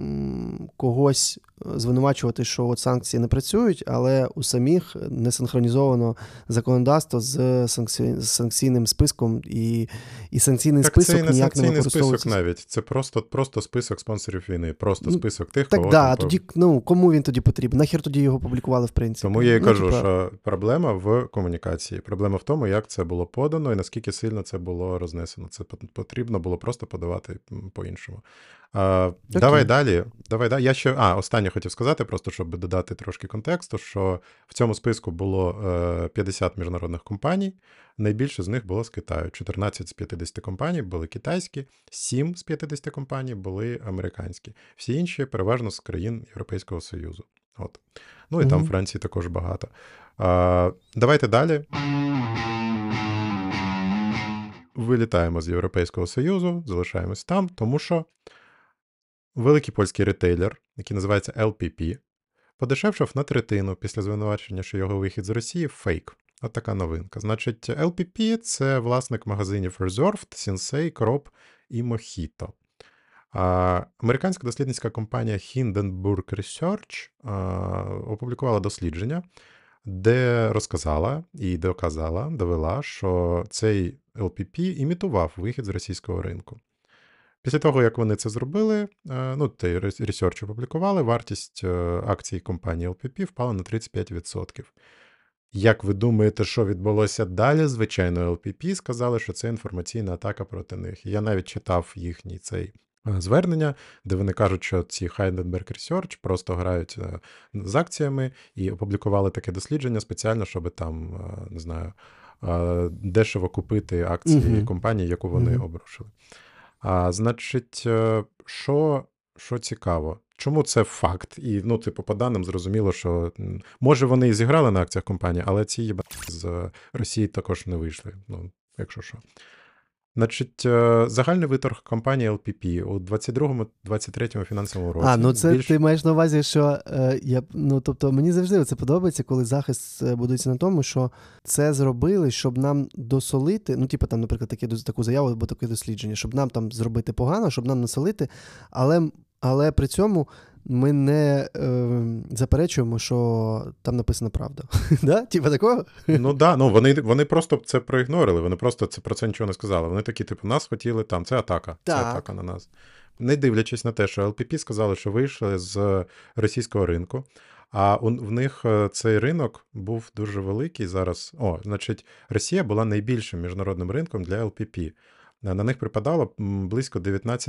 когось звинувачувати, що от санкції не працюють, але у самих не синхронізовано законодавство з санкційним списком, і санкційний список ніяк не використовується. Це не санкційний список навіть, це просто список спонсорів війни, просто список тих, кого... Так, тоді, кому він тоді потрібен? Нахер тоді його публікували, в принципі? Тому я і кажу, що проблема в комунікації, проблема в тому, як це було подано і наскільки сильно це було рознесено. Це потрібно було просто подавати по-іншому. Давай далі. Я ще останнє хотів сказати, просто щоб додати трошки контексту, що в цьому списку було 50 міжнародних компаній, найбільше з них було з Китаю. 14 з 50 компаній були китайські, 7 з 50 компаній були американські. Всі інші переважно з країн Європейського Союзу. От. Ну і там в Франції також багато. Давайте далі. Вилітаємо з Європейського Союзу, залишаємось там, тому що великий польський ретейлер, який називається LPP, подешевшав на третину після звинувачення, що його вихід з Росії фейк. От така новинка. Значить, LPP – це власник магазинів Reserved, Sensei, Crop і Mojito. Американська дослідницька компанія Hindenburg Research опублікувала дослідження, де розказала і довела, що цей LPP імітував вихід з російського ринку. Після того, як вони це зробили, цей ресерч опублікували, вартість акцій компанії LPP впала на 35%. Як ви думаєте, що відбулося далі? Звичайно, LPP сказали, що це інформаційна атака проти них. Я навіть читав їхній цей звернення, де вони кажуть, що ці Hindenburg Research просто грають з акціями і опублікували таке дослідження спеціально, щоб там, не знаю, дешево купити акції компанії, яку вони обрушили. Значить, що цікаво? Чому це факт? І, по даним зрозуміло, що може вони і зіграли на акціях компанії, але ці з Росії також не вийшли, якщо що. Значить, загальний виторг компанії LPP у 22-23 фінансовому році. Це ти маєш на увазі, що тобто мені завжди це подобається, коли захист будується на тому, що це зробили, щоб нам досолити, наприклад, таку заяву або таке дослідження, щоб нам там зробити погано, щоб нам насолити, але при цьому ми не заперечуємо, що там написана правда. Да? Такого? Вони просто це проігнорили, вони просто про це нічого не сказали. Вони такі, нас хотіли там, це атака на нас. Не дивлячись на те, що LPP сказали, що вийшли з російського ринку, а в них цей ринок був дуже великий зараз. Значить, Росія була найбільшим міжнародним ринком для LPP. На них припадало близько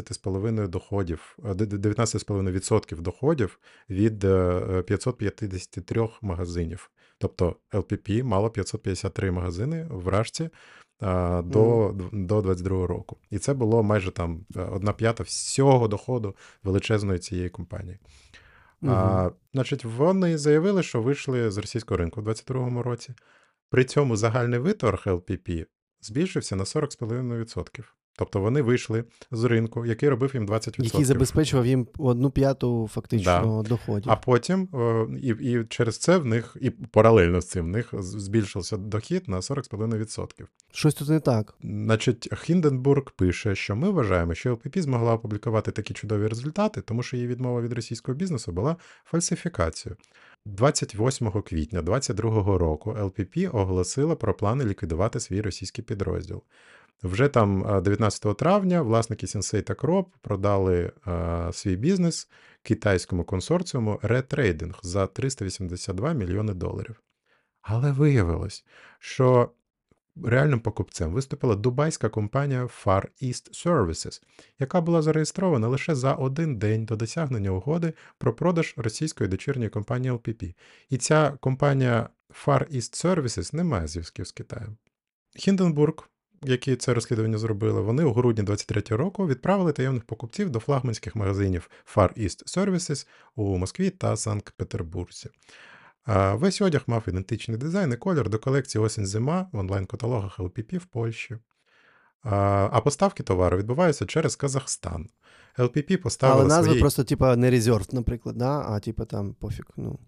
19,5% доходів від 553 магазинів. Тобто LPP мало 553 магазини в Рашці до 22 року. І це було майже там 1/5 всього доходу величезної цієї компанії. Значить, вони заявили, що вийшли з російського ринку у 22 році. При цьому загальний виторг LPP збільшився на 40,5%. Тобто вони вийшли з ринку, який робив їм 20%. Який забезпечував їм 1/5 фактично доходів. А потім, і через це в них, і паралельно з цим, в них збільшився дохід на 40,5%. Щось тут не так. Значить, Hindenburg пише, що ми вважаємо, що LPP змогла опублікувати такі чудові результати, тому що її відмова від російського бізнесу була фальсифікацією. 28 квітня 2022 року LPP оголосила про плани ліквідувати свій російський підрозділ. Вже там 19 травня власники Sensei та Crop продали свій бізнес китайському консорціуму ReTrading за $382 мільйони. Але виявилось, що реальним покупцем виступила дубайська компанія Far East Services, яка була зареєстрована лише за один день до досягнення угоди про продаж російської дочірньої компанії LPP. І ця компанія Far East Services не має зв'язків з Китаєм. Hindenburg, які це розслідування зробили, вони у грудні 23 року відправили таємних покупців до флагманських магазинів Far East Services у Москві та Санкт-Петербурзі. Весь одяг мав ідентичний дизайн і колір до колекції «Осінь-зима» в онлайн-каталогах LPP в Польщі. А поставки товару відбуваються через Казахстан. LPP поставила Але назва просто, не Reserved, наприклад, да? А там пофіг.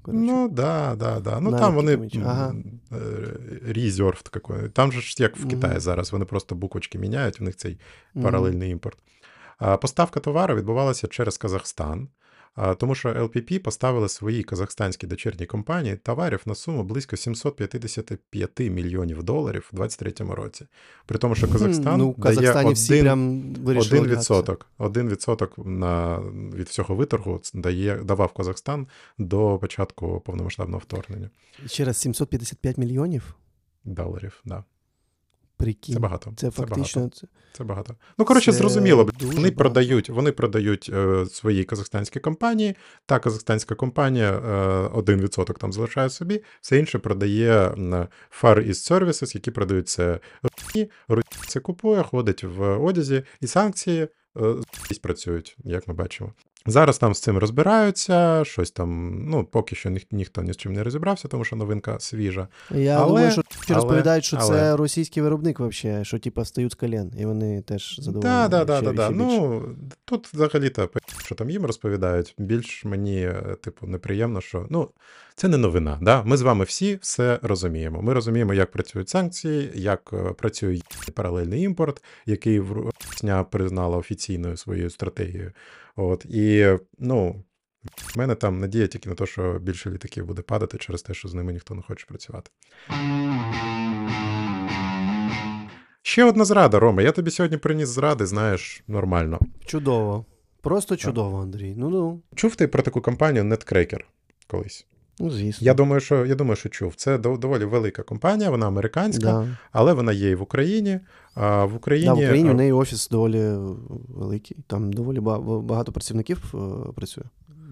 Там вони Reserved какой. Там же ж, як в Китаї зараз, вони просто буквочки міняють, у них цей паралельний імпорт. Поставка товару відбувалася через Казахстан, тому що LPP поставили своїй казахстанській дочірній компанії товарів на суму близько $755 мільйонів у 2023 році. При тому, що Казахстан дає 1% від всього виторгу давав Казахстан до початку повномасштабного вторгнення. Ще раз, $755 мільйонів? Доларів, да. Прикинь. Це багато. Це фактично... Це багато. Зрозуміло. Вони продають свої казахстанські компанії, та казахстанська компанія 1% там залишає собі, все інше продає Far East Services, які продають це Росії. Це купує, ходить в одязі, і санкції працюють, як ми бачимо. Зараз там з цим розбираються, щось там, ну, поки що ніхто ні з чим не розібрався, тому що новинка свіжа. Я думаю, що розповідають, що але... це російський виробник взагалі, що типа встають з колін, і вони теж задоволені. Да. Ще Ну, тут взагалі-то, що там їм розповідають, більш мені, типу, неприємно, що, ну, це не новина, да? Ми з вами всі все розуміємо. Ми розуміємо, як працюють санкції, як працює паралельний імпорт, який Росія признала офіційною своєю стратегією. От, і, ну, в мене там надія тільки на те, що більше літаків буде падати через те, що з ними ніхто не хоче працювати. Ще одна зрада, Рома. Я тобі сьогодні приніс зради, знаєш, нормально. Чудово. Просто чудово, Андрій. Ну. Чув ти про таку компанію Netcracker колись? Ну, звісно. Я думаю, що чув. Це доволі велика компанія, вона американська, але вона є і в Україні. В Україні у неї офіс доволі великий. Там доволі багато працівників працює.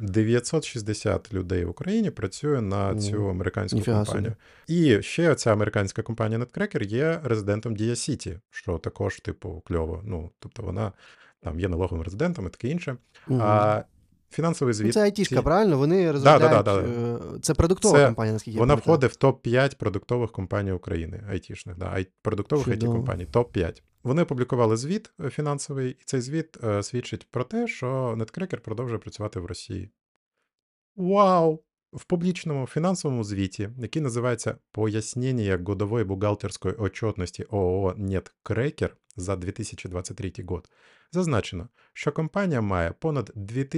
960 людей в Україні працює на цю американську компанію. Собі. І ще ця американська компанія Netcracker є резидентом Dia City, що також, типу, кльово. Ну, тобто вона там є налоговим резидентом і таке інше. Фінансовий звіт. Це айтішка, правильно? Вони розробляють... Це продуктова компанія, наскільки я пам'ятаю. Вона входить в топ-5 продуктових компаній України, айтішних, продуктових IT-компаній, топ-5. Вони опублікували звіт фінансовий, і цей звіт свідчить про те, що Netcracker продовжує працювати в Росії. Вау! В публічному фінансовому звіті, який називається «Пояснення годової бухгалтерської отчетності ООО Netcracker за 2023 год», зазначено, що компанія має понад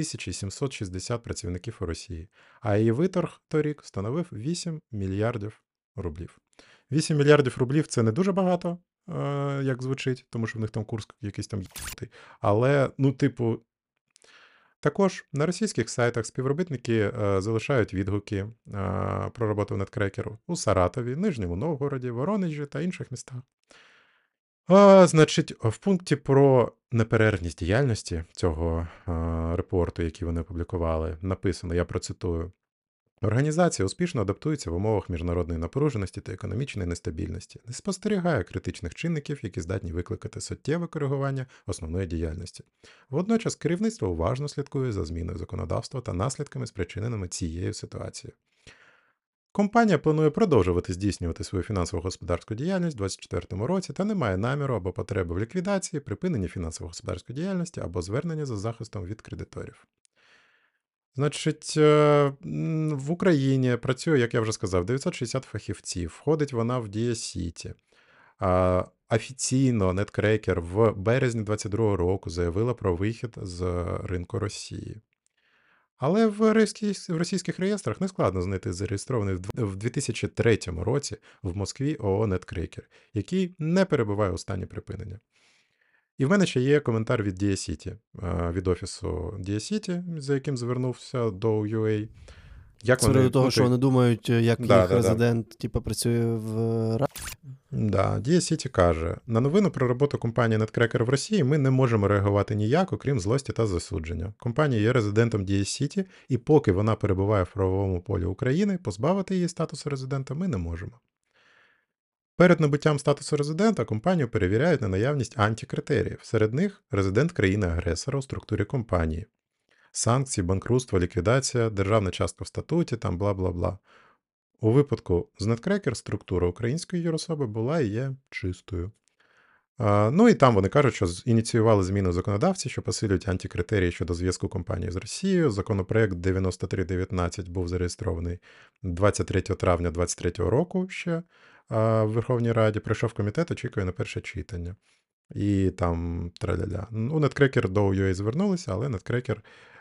2760 працівників у Росії, а її виторг торік становив 8 мільярдів рублів. 8 мільярдів рублів – це не дуже багато, як звучить, тому що в них там курс якийсь там єбатий. Але, ну, типу, також на російських сайтах співробітники залишають відгуки про роботу Netcracker у Саратові, Нижньому Новгороді, Воронежі та інших містах. Значить, в пункті про неперервність діяльності цього репорту, який вони опублікували, написано, я процитую: «Організація успішно адаптується в умовах міжнародної напруженості та економічної нестабільності, не спостерігає критичних чинників, які здатні викликати суттєве коригування основної діяльності. Водночас керівництво уважно слідкує за зміною законодавства та наслідками, спричиненими цією ситуацією. Компанія планує продовжувати здійснювати свою фінансово-господарську діяльність у 2024 році та не має наміру або потреби в ліквідації, припиненні фінансово-господарської діяльності або звернення за захистом від кредиторів». Значить, в Україні працює, як я вже сказав, 960 фахівців. Входить вона в Dia City. Офіційно Netcracker в березні 2022 року заявила про вихід з ринку Росії. Але в російських реєстрах не складно знайти зареєстрований в 2003 році в Москві ООО Netcracker, який не перебуває у стані припинення. І в мене ще є коментар від Dia City, від офісу Dia City, за яким звернувся до UA. Це до того, що вони думають, як їх резидент працює в Да, Dia City каже: «На новину про роботу компанії Netcracker в Росії ми не можемо реагувати ніяк, окрім злості та засудження. Компанія є резидентом Dia City, і поки вона перебуває в правовому полі України, позбавити її статусу резидента ми не можемо». Перед набуттям статусу резидента компанію перевіряють на наявність антикритеріїв. Серед них резидент країни-агресора у структурі компанії. Санкції, банкрутство, ліквідація, державна частка в статуті, там бла-бла-бла. У випадку з Netcracker структура української юрособи була і є чистою. Ну і там вони кажуть, що ініціювали зміну законодавці, що посилюють антикритерії щодо зв'язку компанії з Росією. Законопроект 9319 був зареєстрований 23 травня 2023 року ще в Верховній Раді. Прийшов комітет, очікує на перше читання. І там траля-ля. У Netcracker до UA звернулися, але Netcracker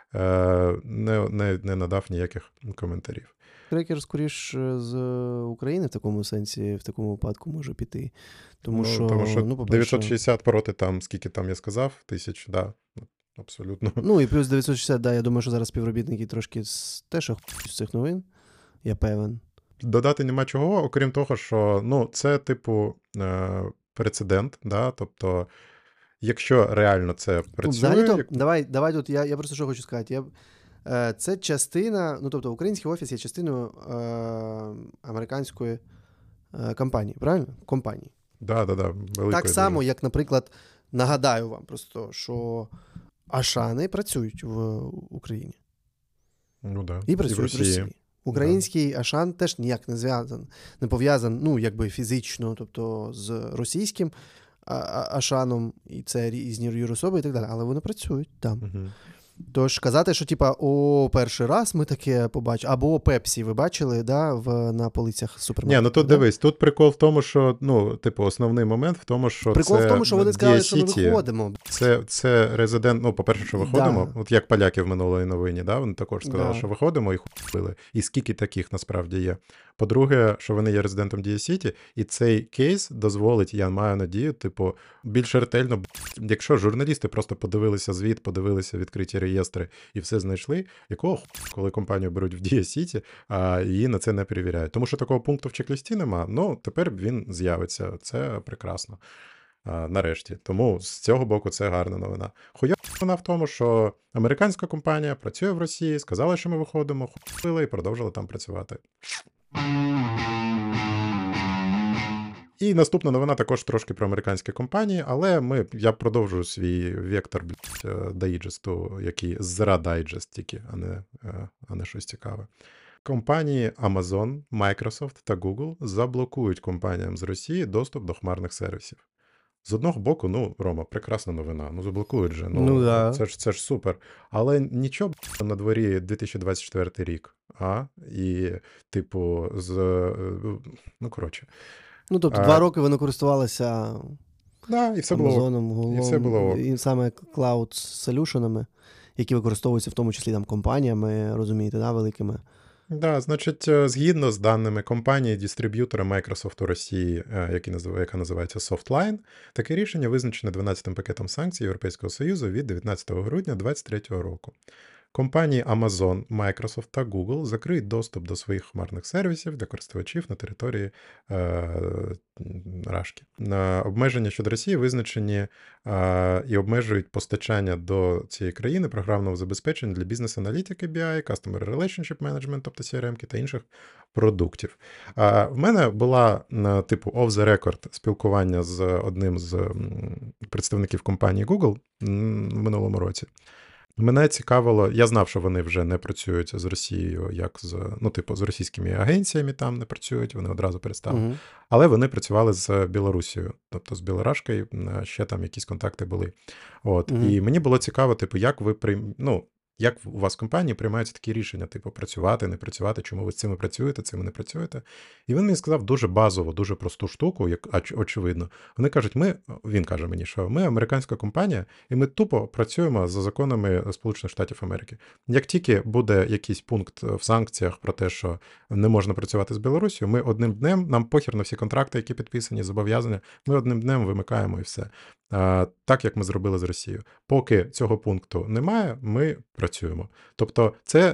не надав ніяких коментарів. Netcracker, скоріш, з України в такому сенсі, в такому випадку може піти. Тому що 960 проти там, скільки там я сказав, 1000, да, абсолютно. Ну і плюс 960, да, я думаю, що зараз співробітники трошки теж з цих новин, я певен. Додати нема чого, окрім того, що, ну, це, типу, прецедент, да, тобто, якщо реально це працює... Взагалі-то, давай тут, я просто що хочу сказати, це частина, ну, тобто, український офіс є частиною американської компанії, правильно? Компанії. Да, великої. Так само, як, наприклад, нагадаю вам просто, що Ашани працюють в Україні. Ну, да. І працюють в Росії. Український Ашан теж ніяк не пов'язаний, якби фізично, тобто з російським Ашаном, і це різні юрособи і так далі, але вони працюють там. Угу. Тож казати, що перший раз ми таке побачили, або Пепсі ви бачили, да, на полицях супермаркетів. Ні, тут дивись, тут прикол в тому, що, основний момент в тому, що прикол це в тому, що вони сказали, що ми City, виходимо. Це резидент, по-перше, що виходимо, Да. от як поляки в минулої новині, да, вони також сказали, Да. що виходимо і хуїли. І скільки таких насправді є. По-друге, що вони є резидентом Дія Сіті, і цей кейс дозволить, я маю надію, більш ретельно, якщо журналісти просто подивилися звіт, подивилися відкриті реєстри і все знайшли, якого коли компанію беруть в Дія Сіті, а її на це не перевіряють. Тому що такого пункту в чек-лісті нема, тепер він з'явиться. Це прекрасно. Нарешті. Тому з цього боку це гарна новина. Хуя вона в тому, що американська компанія працює в Росії, сказала, що ми виходимо, хуїли і продовжили там працювати. І наступна новина також трошки про американські компанії, але я продовжую свій вектор дайджесту, який зра дайджест тільки, а не щось цікаве. Компанії Amazon, Microsoft та Google заблокують компаніям з Росії доступ до хмарних сервісів. З одного боку, Рома, прекрасна новина, заблокують же, да. це ж супер. Але нічого на дворі 2024 рік, і, коротше. Тобто 2 роки вони користувалися і все Амазоном, було, і все було. і саме cloud-солюшенами, які використовуються в тому числі там компаніями, розумієте, да, великими. Да, значить, згідно з даними компанії-дистриб'ютора Microsoft у Росії, яка називається Softline, таке рішення визначене 12-м пакетом санкцій Європейського Союзу від 19 грудня 2023 року. Компанії Amazon, Microsoft та Google закриють доступ до своїх хмарних сервісів для користувачів на території Рашки. Обмеження щодо Росії визначені і обмежують постачання до цієї країни програмного забезпечення для бізнес-аналітики BI, Customer Relationship Management, тобто CRM та інших продуктів. В мене була off the record спілкування з одним з представників компанії Google в минулому році. Мене цікавило, я знав, що вони вже не працюють з Росією, як з російськими агенціями там не працюють, вони одразу перестали. Угу. Але вони працювали з Білорусією, тобто з Білорашкою, ще там якісь контакти були. І мені було цікаво, як у вас в компанії приймаються такі рішення, працювати, не працювати, чому ви з цими працюєте, цими не працюєте. І він мені сказав дуже базову, дуже просту штуку, як очевидно. Вони кажуть, він каже мені, що ми американська компанія, і ми тупо працюємо за законами Сполучених Штатів Америки. Як тільки буде якийсь пункт в санкціях про те, що не можна працювати з Білорусією, ми одним днем, нам похер на всі контракти, які підписані, зобов'язання, ми одним днем вимикаємо і все. Так, як ми зробили з Росією. Поки цього пункту немає, ми працюємо. Тобто це,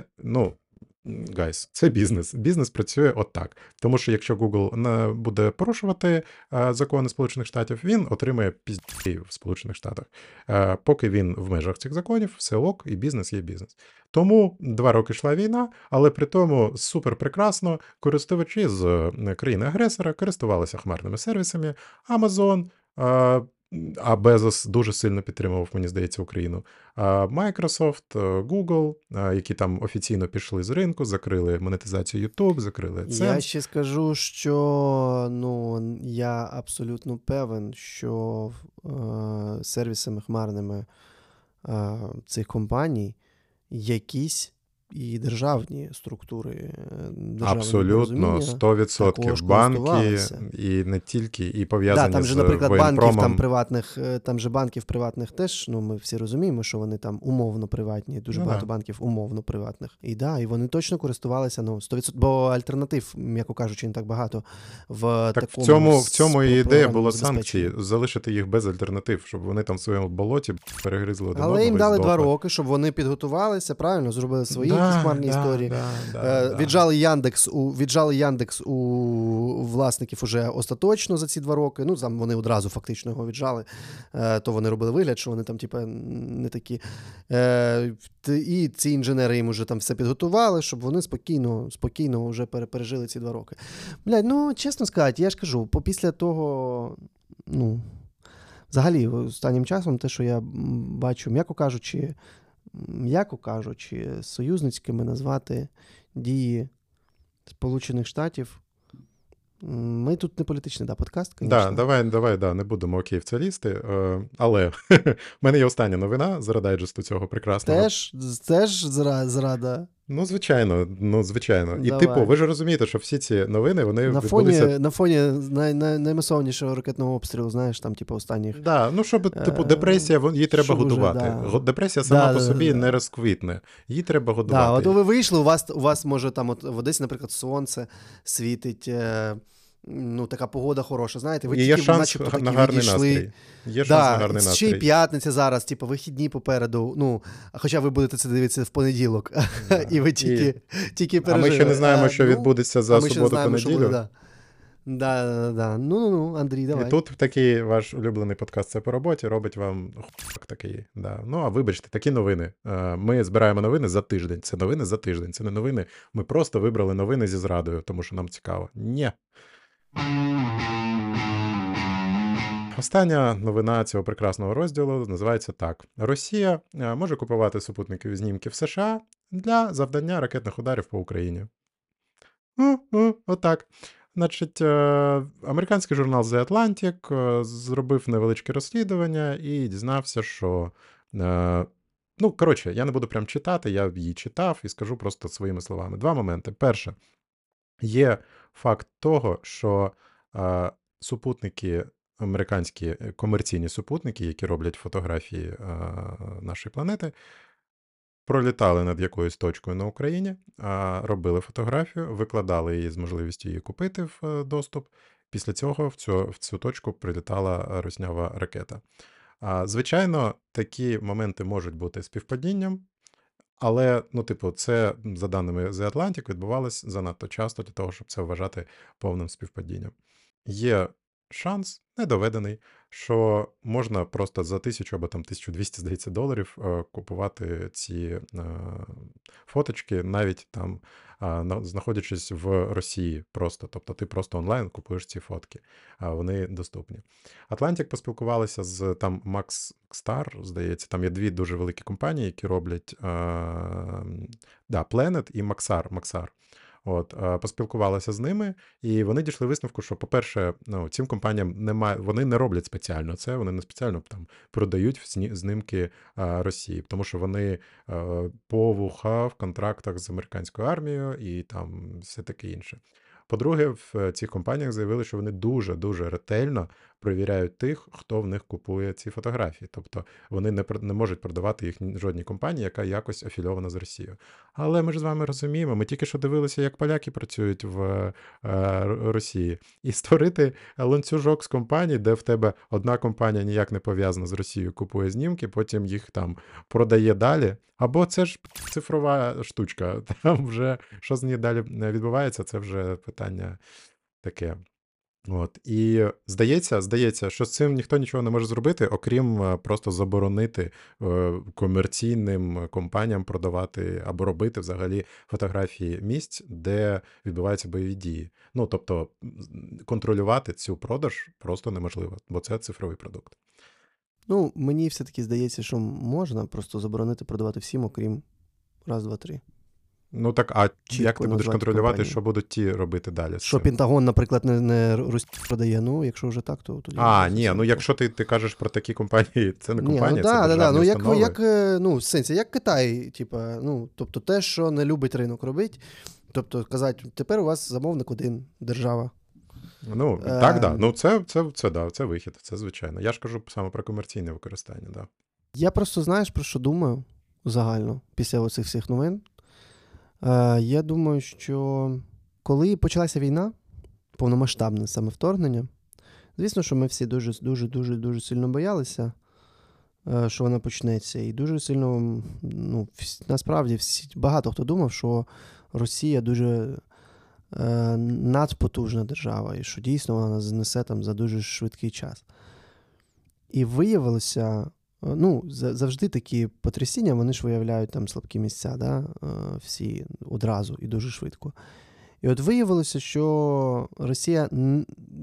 це бізнес. Бізнес працює отак. Тому що якщо Google не буде порушувати закони Сполучених Штатів, він отримає пізді в Сполучених Штатах. Поки він в межах цих законів, все ок, і бізнес є бізнес. Тому 2 роки йшла війна, але при тому супер прекрасно користувачі з країни-агресора користувалися хмарними сервісами. Amazon, а Безос дуже сильно підтримував, мені здається, Україну. Microsoft, Google, які там офіційно пішли з ринку, закрили монетизацію YouTube, закрили це. Я ще скажу, що я абсолютно певен, що сервісами хмарними цих компаній якісь і державні структури, абсолютно, 100%. Банки, і не тільки, і пов'язані там же, з наприклад, воєнпромом. Там же банків приватних теж, ми всі розуміємо, що вони там умовно приватні, дуже багато банків умовно приватних. І вони точно користувалися, 100%, бо альтернатив, м'яко кажучи, не так багато в такому. В цьому і ідея була санкції, залишити їх без альтернатив, щоб вони там в своєму болоті перегризли один одного. Але їм дали 2 роки, щоб вони підготувалися, правильно, зробили свої хмарні історії. Віджали Яндекс у власників уже остаточно за ці 2 роки. Там вони одразу фактично його віджали. То вони робили вигляд, що вони там не такі. І ці інженери їм уже там все підготували, щоб вони спокійно вже пережили ці 2 роки. Чесно сказати, я ж кажу, після того, Взагалі, останнім часом те, що я бачу, м'яко кажучи, союзницькими назвати дії Сполучених Штатів. Ми тут не політичний, подкаст, звісно. Давай, не будемо окей в це лізти, але в мене є остання новина з райджесту цього прекрасного. Теж зрада. Ну, звичайно. І Давай. ви ж розумієте, що всі ці новини, вони відбулися... На фоні наймасовнішого ракетного обстрілу, знаєш, там, останніх... Щоб, депресія, її треба годувати. Депресія сама по собі не розквітне. Її треба годувати. От ви вийшли, у вас може там в Одесі, наприклад, сонце світить, така погода хороша, знаєте, ви є шанс на гарний настрій. Є шанс на гарний настрій. Ще й п'ятниця зараз, вихідні попереду, хоча ви будете це дивитися в понеділок, і ви тільки пережили. А ми ще не знаємо, що відбудеться за суботу-понеділю. Ну, Андрій, давай. І тут такий ваш улюблений подкаст «Це по роботі» робить вам такий. Да. Ну, а вибачте, такі новини. Ми збираємо новини за тиждень. Це новини за тиждень. Це не новини. Ми просто вибрали новини зі зрадою, тому що нам цікаво. Ні. Остання новина цього прекрасного розділу називається так. Росія може купувати супутникові знімки в США для завдання ракетних ударів по Україні. Отак. Значить, американський журнал The Atlantic зробив невеличке розслідування і дізнався, що... я не буду прям читати, я її читав і скажу просто своїми словами. Два моменти. Перше. Є факт того, що супутники, американські комерційні супутники, які роблять фотографії нашої планети, пролітали над якоюсь точкою на Україні, робили фотографію, викладали її з можливістю її купити в доступ. Після цього в цю точку прилітала руснява ракета. Звичайно, такі моменти можуть бути співпадінням, але, це, за даними The Atlantic, відбувалось занадто часто для того, щоб це вважати повним співпадінням. Є шанс, недоведений, що можна просто за 1000 або там 1200, здається, доларів купувати ці фоточки, навіть там знаходячись в Росії просто. Тобто ти просто онлайн купуєш ці фотки, вони доступні. Atlantic поспілкувалися з там Maxstar, здається, там є дві дуже великі компанії, які роблять Planet і Maxar. Поспілкувалися з ними, і вони дійшли висновку, що, по-перше, цим компаніям немає, вони не роблять спеціально це, вони не спеціально там продають знімки Росії, тому що вони по вуха в контрактах з американською армією і там все таке інше. По-друге, в цих компаніях заявили, що вони дуже-дуже ретельно перевіряють тих, хто в них купує ці фотографії. Тобто вони не можуть продавати їх жодній компанії, яка якось афільована з Росією. Але ми ж з вами розуміємо, ми тільки що дивилися, як поляки працюють в Росії. І створити ланцюжок з компаній, де в тебе одна компанія ніяк не пов'язана з Росією, купує знімки, потім їх там продає далі. Або це ж цифрова штучка. Там вже, що з нею далі відбувається, це вже питання таке. І здається, що з цим ніхто нічого не може зробити, окрім просто заборонити комерційним компаніям продавати або робити взагалі фотографії місць, де відбуваються бойові дії. Тобто контролювати цю продаж просто неможливо, бо це цифровий продукт. Мені все-таки здається, що можна просто заборонити продавати всім, окрім раз, два, три. Як ти будеш контролювати, компанії. Що будуть ті робити далі? Що Пентагон, наприклад, не Росії продає, якщо вже так, то тоді... Якщо ти кажеш про такі компанії, це не компанія, це державні установи. В сенсі, як Китай, тобто те, що не любить ринок робить, тобто казати, тепер у вас замовник один, держава. Це вихід, це звичайно. Я ж кажу саме про комерційне використання, да. Я просто, знаєш, про що думаю загально після оцих всіх новин? Я думаю, що коли почалася війна, повномасштабне саме вторгнення, звісно, що ми всі дуже сильно боялися, що вона почнеться. І дуже сильно, насправді, багато хто думав, що Росія дуже надпотужна держава, і що дійсно вона знесе там за дуже швидкий час. І виявилося, завжди такі потрясіння, вони ж виявляють там слабкі місця, всі одразу і дуже швидко. І от виявилося, що Росія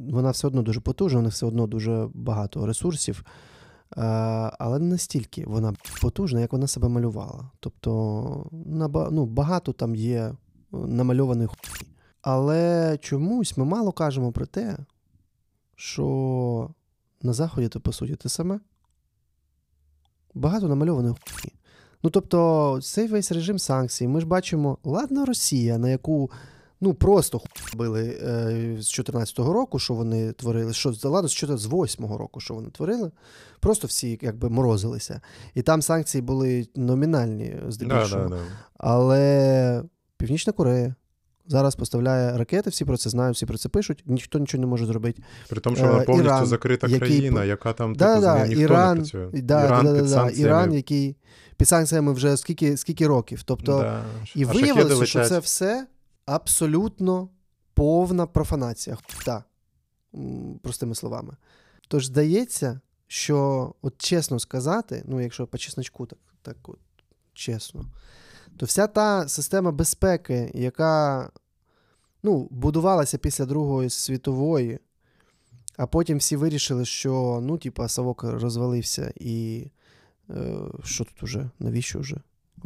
вона все одно дуже потужна, вона все одно дуже багато ресурсів, але не настільки вона потужна, як вона себе малювала. Тобто, багато там є намальованих хуй. Але чомусь ми мало кажемо про те, що на Заході то, по суті, те саме. Багато намальованих хуй. Тобто, цей весь режим санкцій, ми ж бачимо, ладно, Росія, на яку просто били з 14-го року, що вони творили, ладно, з 8-го року, що вони творили, просто всі якби морозилися. І там санкції були номінальні, здебільшого. Да. Але Північна Корея зараз поставляє ракети, всі про це знають, всі про це пишуть, ніхто нічого не може зробити. При тому, що вона повністю Іран, закрита країна, яка там ніхто Іран, не працює. Іран під санкціями. Іран, який під санкціями вже скільки років. Тобто, і виявилося, що це все абсолютно повна профанація. Простими словами. Тож здається, що, от чесно сказати, якщо по чесночку так от, чесно, то вся та система безпеки, яка будувалася після Другої світової, а потім всі вирішили, що совок розвалився і що тут уже, навіщо вже?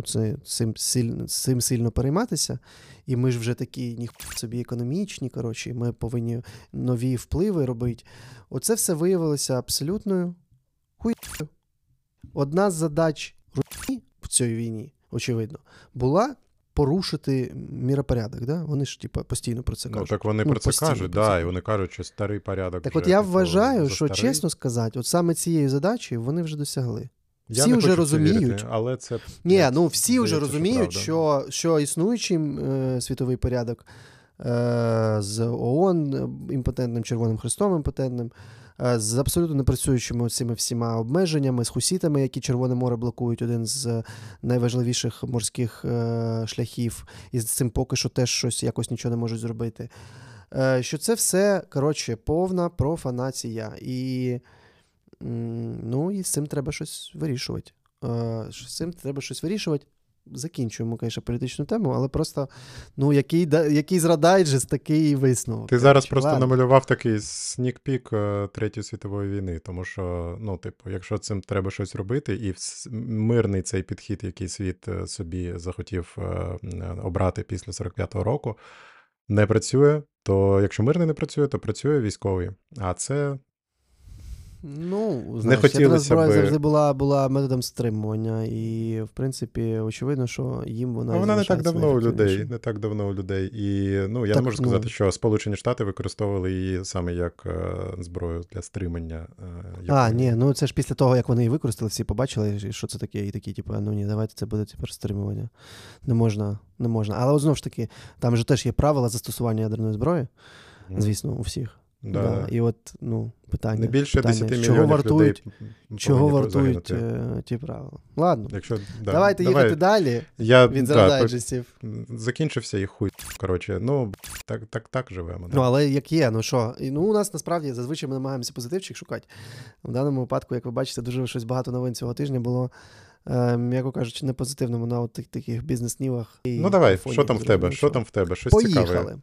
Цим сильно перейматися, і ми ж вже такі собі економічні, ми повинні нові впливи робити. Оце все виявилося абсолютною хуйнею. Одна з задач Росії в цій війні, очевидно, була порушити міропорядок, да? Вони ж постійно про це кажуть. Так вони про це кажуть, і вони кажуть, що старий порядок так вже... Так от я вважаю, що, чесно сказати, от саме цієї задачі вони вже досягли. Всі вже розуміють, вірити, але це... всі вже розуміють, що існуючий світовий порядок з ООН імпотентним, Червоним Хрестом імпотентним, з абсолютно непрацюючими цими всіма обмеженнями, з хусітами, які Червоне море блокують, один з найважливіших морських шляхів, і з цим поки що теж якось нічого не можуть зробити. Що це все, повна профанація. І з цим треба щось вирішувати. Закінчуємо, звісно, політичну тему, але просто, який зрадайджест, такий висновок. Ти зараз просто намалював такий снік-пік Третьої світової війни, тому що, якщо цим треба щось робити, і мирний цей підхід, який світ собі захотів обрати після 45-го року, не працює, то якщо мирний не працює, то працює військовий. А це... не хотілося зброя завжди була методом стримування, і, в принципі, очевидно, що їм вона не так давно у людей. І, я не можу сказати, що Сполучені Штати використовували її саме як зброю для стримання. Це ж після того, як вони її використали, всі побачили, що це таке, і такі, давайте це буде тепер стримування. Не можна. Але, знову ж таки, там же теж є правила застосування ядерної зброї, звісно, у всіх. І от, питання. Не більше 10 мільйонів людей. Чого вартують ті правила? Ладно, давайте їхати далі від зрадайджестів. Закінчився і хуй. Так живемо. Але як є, у нас насправді зазвичай ми намагаємося позитивчик шукати. В даному випадку, як ви бачите, дуже щось багато новин цього тижня було, м'яко кажучи, не позитивному на таких бізнес-нівах. Давай, що там в тебе? Щось цікаве. Поїхали.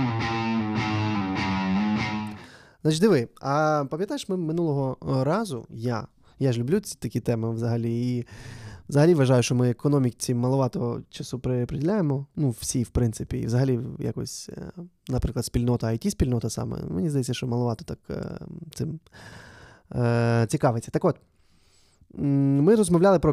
Значить, диви, а пам'ятаєш, ми минулого разу, я ж люблю такі теми взагалі, і взагалі вважаю, що ми економіці маловато часу приділяємо, всі, в принципі, і взагалі якось, наприклад, спільнота, IT-спільнота саме, мені здається, що маловато так цим цікавиться. Так от, ми розмовляли про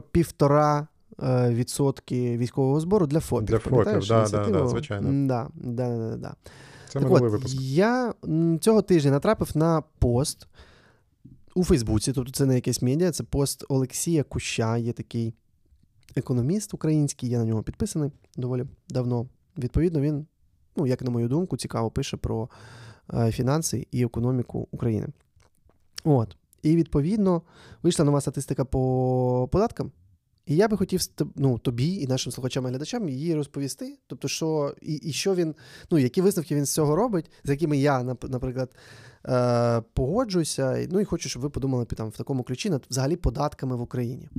1,5% військового збору для ФОПів. Для ФОПів, звичайно. Да. Це минулий випуск. Я цього тижня натрапив на пост у Фейсбуці, тобто це не якесь медіа, це пост Олексія Куща, є такий економіст український, я на нього підписаний доволі давно. Відповідно, він, як на мою думку, цікаво пише про фінанси і економіку України. І, відповідно, вийшла нова статистика по податкам. І я би хотів тобі і нашим слухачам і глядачам її розповісти. Тобто, що і що він, які висновки він з цього робить, з якими я, наприклад, погоджуюся. І хочу, щоб ви подумали в такому ключі над взагалі податками в Україні.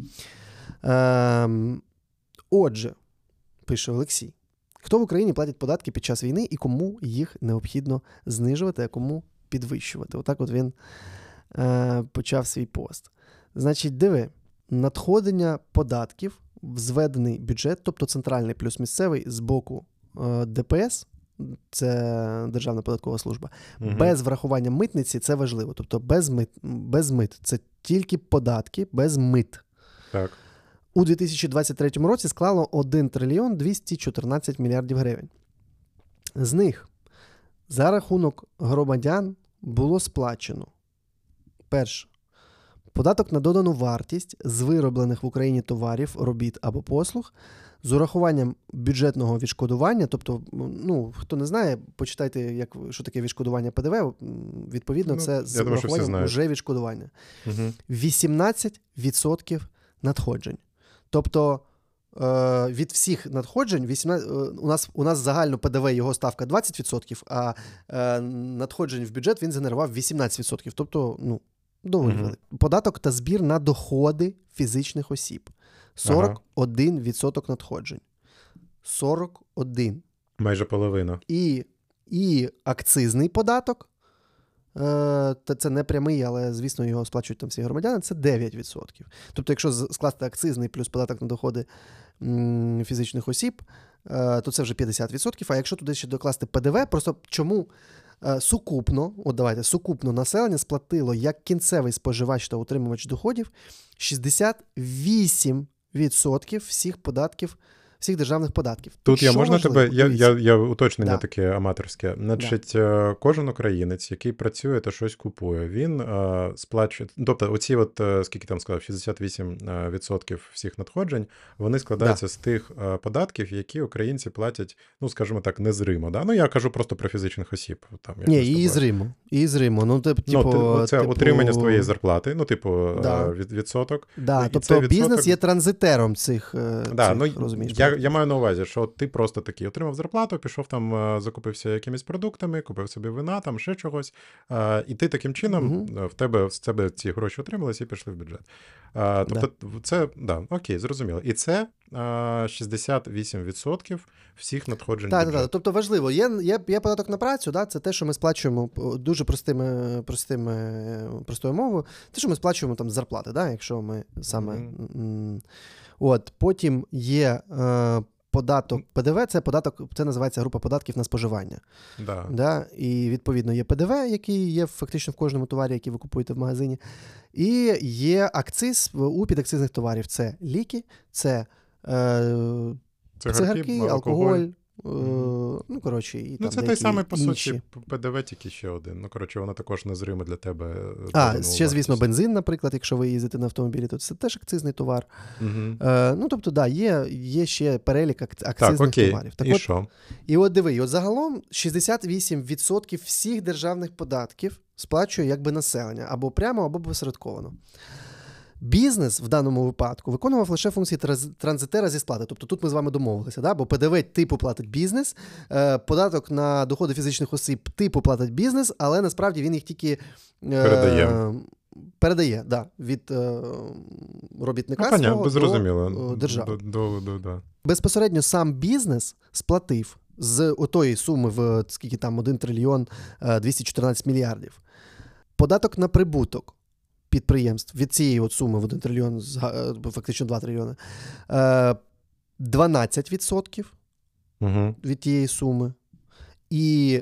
Отже, пише Олексій, хто в Україні платить податки під час війни і кому їх необхідно знижувати, а кому підвищувати. Отак от він почав свій пост. Значить, диви, надходження податків в зведений бюджет, тобто центральний плюс місцевий, з боку ДПС, це Державна податкова служба, без врахування митниці, це важливо. Тобто без мит. Це тільки податки, без мит. Так. У 2023 році склало 1 трильйон 214 мільярдів гривень. З них за рахунок громадян було сплачено: перше, податок на додану вартість з вироблених в Україні товарів, робіт або послуг з урахуванням бюджетного відшкодування, тобто, хто не знає, почитайте, що таке відшкодування ПДВ, відповідно, це з урахуванням вже відшкодування. 18% надходжень. Тобто від всіх надходжень у нас загально ПДВ, його ставка 20%, а надходжень в бюджет він генерував 18%. Тобто, доволі великий. Податок та збір на доходи фізичних осіб. 41% надходжень. 41. Майже половина. І акцизний податок, це не прямий, але, звісно, його сплачують там всі громадяни, це 9%. Тобто, якщо скласти акцизний плюс податок на доходи фізичних осіб, то це вже 50%. А якщо туди ще докласти ПДВ, просто чому сукупно населення сплатило як кінцевий споживач та утримувач доходів 68% всіх податків, всіх державних податків. Тут я уточнення таке аматорське. Значить, кожен українець, який працює та щось купує, він сплачує, тобто оці скільки там сказав, 68% всіх надходжень, вони складаються з тих податків, які українці платять, скажімо так, незримо. Да? Я кажу просто про фізичних осіб. Там, і зримо. Це отримання з твоєї зарплати, відсоток. Тобто бізнес є транзитером цих розумієш. Я маю на увазі, що ти просто такий отримав зарплату, пішов там, закупився якимись продуктами, купив собі вина, там ще чогось, і ти таким чином, з тебе ці гроші отрималися і пішли в бюджет. Тобто це, окей, зрозуміло. І це 68% всіх надходжень бюджету. Так. Тобто важливо, є податок на працю, це те, що ми сплачуємо дуже простою мовою, те, що ми сплачуємо там з зарплати, якщо ми саме... Потім є податок ПДВ, це називається група податків на споживання. І, відповідно, є ПДВ, який є фактично в кожному товарі, який ви купуєте в магазині. І є акциз у підакцизних товарів. Це ліки, це цигарки, алкоголь. Це той самий, по суті, ПДВ, тільки ще один. Воно також незримо для тебе. Ще, звісно, бензин, наприклад, якщо ви їздите на автомобілі, то це теж акцизний товар. Є ще перелік акцизних товарів. І що? І диви, загалом 68% всіх державних податків сплачує населення, або прямо, або посередковано. Бізнес в даному випадку виконував лише функції транзитера зі сплати. Тобто тут ми з вами домовилися, бо ПДВ типу платить бізнес, податок на доходи фізичних осіб типу платить бізнес, але насправді він їх тільки передає від робітника свого до держави. Безпосередньо сам бізнес сплатив з отої суми скільки там 1 трильйон 214 мільярдів. Податок на прибуток підприємств від цієї суми в 1 трильйон, фактично 2 трильйони, 12% від тієї суми. І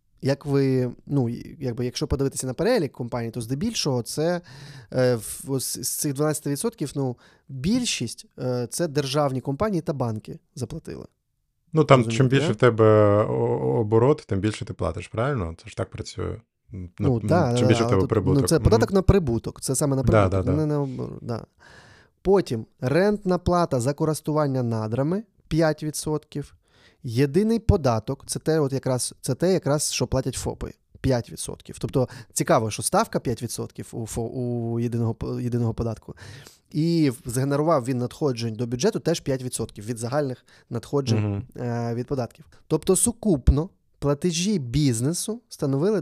якщо подивитися на перелік компаній, то здебільшого це з цих 12%, більшість це державні компанії та банки заплатили. Чим більше в тебе оборот, тим більше ти платиш, правильно? Це ж так працює. Чим більше в тебе прибуток. Це податок на прибуток, це саме на прибуток, не на оборот. Потім рентна плата за користування надрами 5%. Єдиний податок, це те якраз, що платять ФОПи, 5%. Тобто цікаво, що ставка 5% у єдиного податку. І згенерував він надходжень до бюджету теж 5% від загальних надходжень від податків. Тобто сукупно платежі бізнесу становили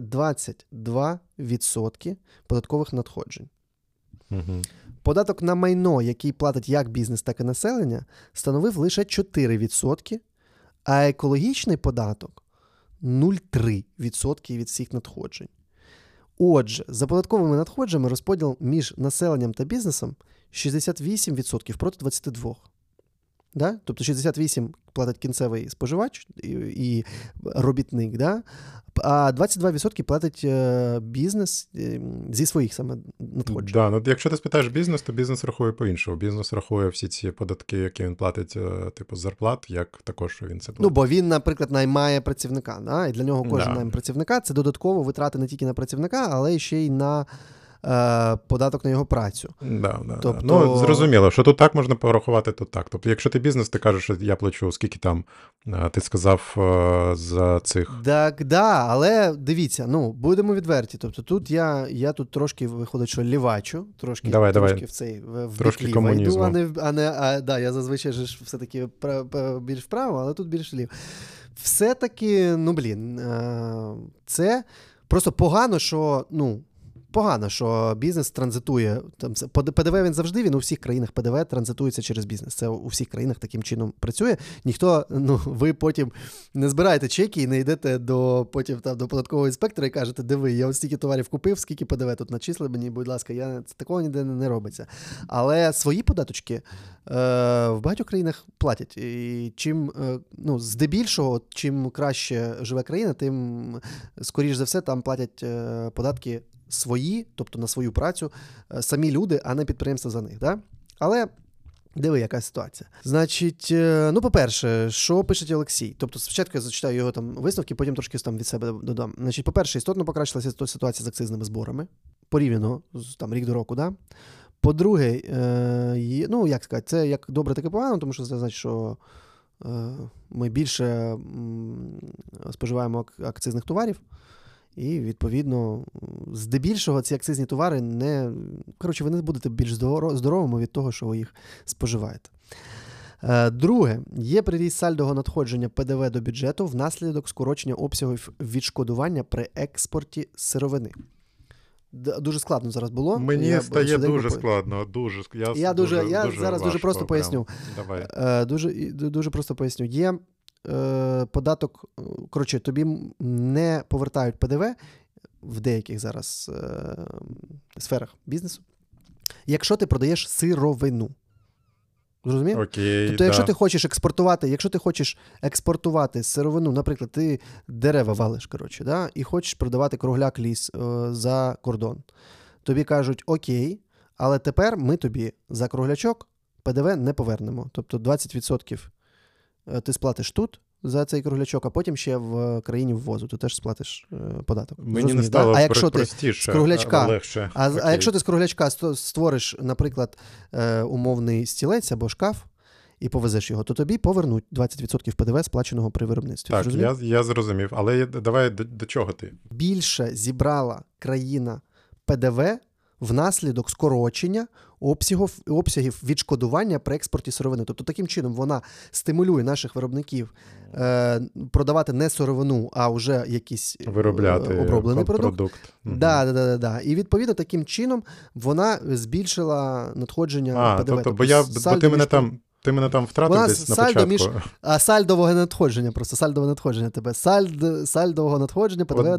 22% податкових надходжень. Податок на майно, який платить як бізнес, так і населення, становив лише 4%, а екологічний податок 0,3% від всіх надходжень. Отже, за податковими надходженнями розподіл між населенням та бізнесом 68% проти 22%. Да? Тобто 68% платить кінцевий споживач і робітник, да? А 22% платить бізнес зі своїх саме надходжень. Да, ну, якщо ти спитаєш бізнес, то бізнес рахує по-іншому. Бізнес рахує всі ці податки, які він платить, типу, з зарплат, як також, що він це платить. Ну, бо він, наприклад, наймає працівника, да? І для нього кожен найм працівника – це додатково витрати не тільки на працівника, але й ще й на податок на його працю. Тобто... Ну, зрозуміло, що тут так можна порахувати, тут так. Тобто, якщо ти бізнес, ти кажеш, що я плачу, скільки там, ти сказав, за цих... Так, да, але дивіться, ну, будемо відверті. Тобто тут я тут трошки, виходить, що лівачу, трошки давай. В цей, в трошки бік комунізму. йду, да, я зазвичай ж все-таки більш вправо, але тут більш вліво. Все-таки, ну, блін, це просто погано, що бізнес транзитує. Там, ПДВ він завжди, він у всіх країнах ПДВ транзитується через бізнес. Це у всіх країнах таким чином працює. Ніхто, ви потім не збираєте чеки і не йдете до податкового інспектора і кажете, диви, я ось стільки товарів купив, скільки ПДВ тут начисли мені, будь ласка, такого ніде не робиться. Але свої податочки в багатьох країнах платять. І чим, здебільшого, чим краще живе країна, тим, скоріш за все, там платять податки свої, тобто на свою працю, самі люди, а не підприємства за них. Да? Але диви, яка ситуація. Значить, по-перше, що пише Олексій? Тобто, спочатку я зачитаю його там висновки, потім трошки там від себе додам. Значить, по-перше, істотно покращилася ситуація з акцизними зборами, порівняно там рік до року, да? По-друге, як сказати, це як добре, так і погано, тому що це значить, що ми більше споживаємо акцизних товарів, і, відповідно, здебільшого ці акцизні товари ви не будете більш здоровими від того, що ви їх споживаєте. Друге, є приріст сальдового надходження ПДВ до бюджету внаслідок скорочення обсягів відшкодування при експорті сировини. Дуже складно зараз було. Мені стає дуже складно. Я зараз дуже просто поясню. Давай. Дуже просто поясню. Є податок, тобі не повертають ПДВ в деяких зараз сферах бізнесу, якщо ти продаєш сировину. Зрозумів? Окей, тобто, якщо ти хочеш експортувати сировину, наприклад, ти дерева валиш, да, і хочеш продавати кругляк ліс за кордон, тобі кажуть, окей, але тепер ми тобі за круглячок ПДВ не повернемо. Тобто 20% ти сплатиш тут за цей круглячок, а потім ще в країні ввозу. Ти теж сплатиш податок. Мені не стало простіше, легше. А якщо ти з круглячка створиш, наприклад, умовний стілець або шкаф, і повезеш його, то тобі повернуть 20% ПДВ, сплаченого при виробництві. Так, я зрозумів. Але давай до чого ти? Більше зібрала країна ПДВ внаслідок скорочення обсягів відшкодування при експорті сировини. Тобто таким чином вона стимулює наших виробників продавати не сировину, а вже якийсь виробляти оброблений продукт. Угу. Да. І відповідно таким чином вона збільшила надходження ПДВ. Бо ти мене там втратив десь на початку. Сальдового надходження, просто сальдове надходження тебе. Сальдового надходження ПДВ.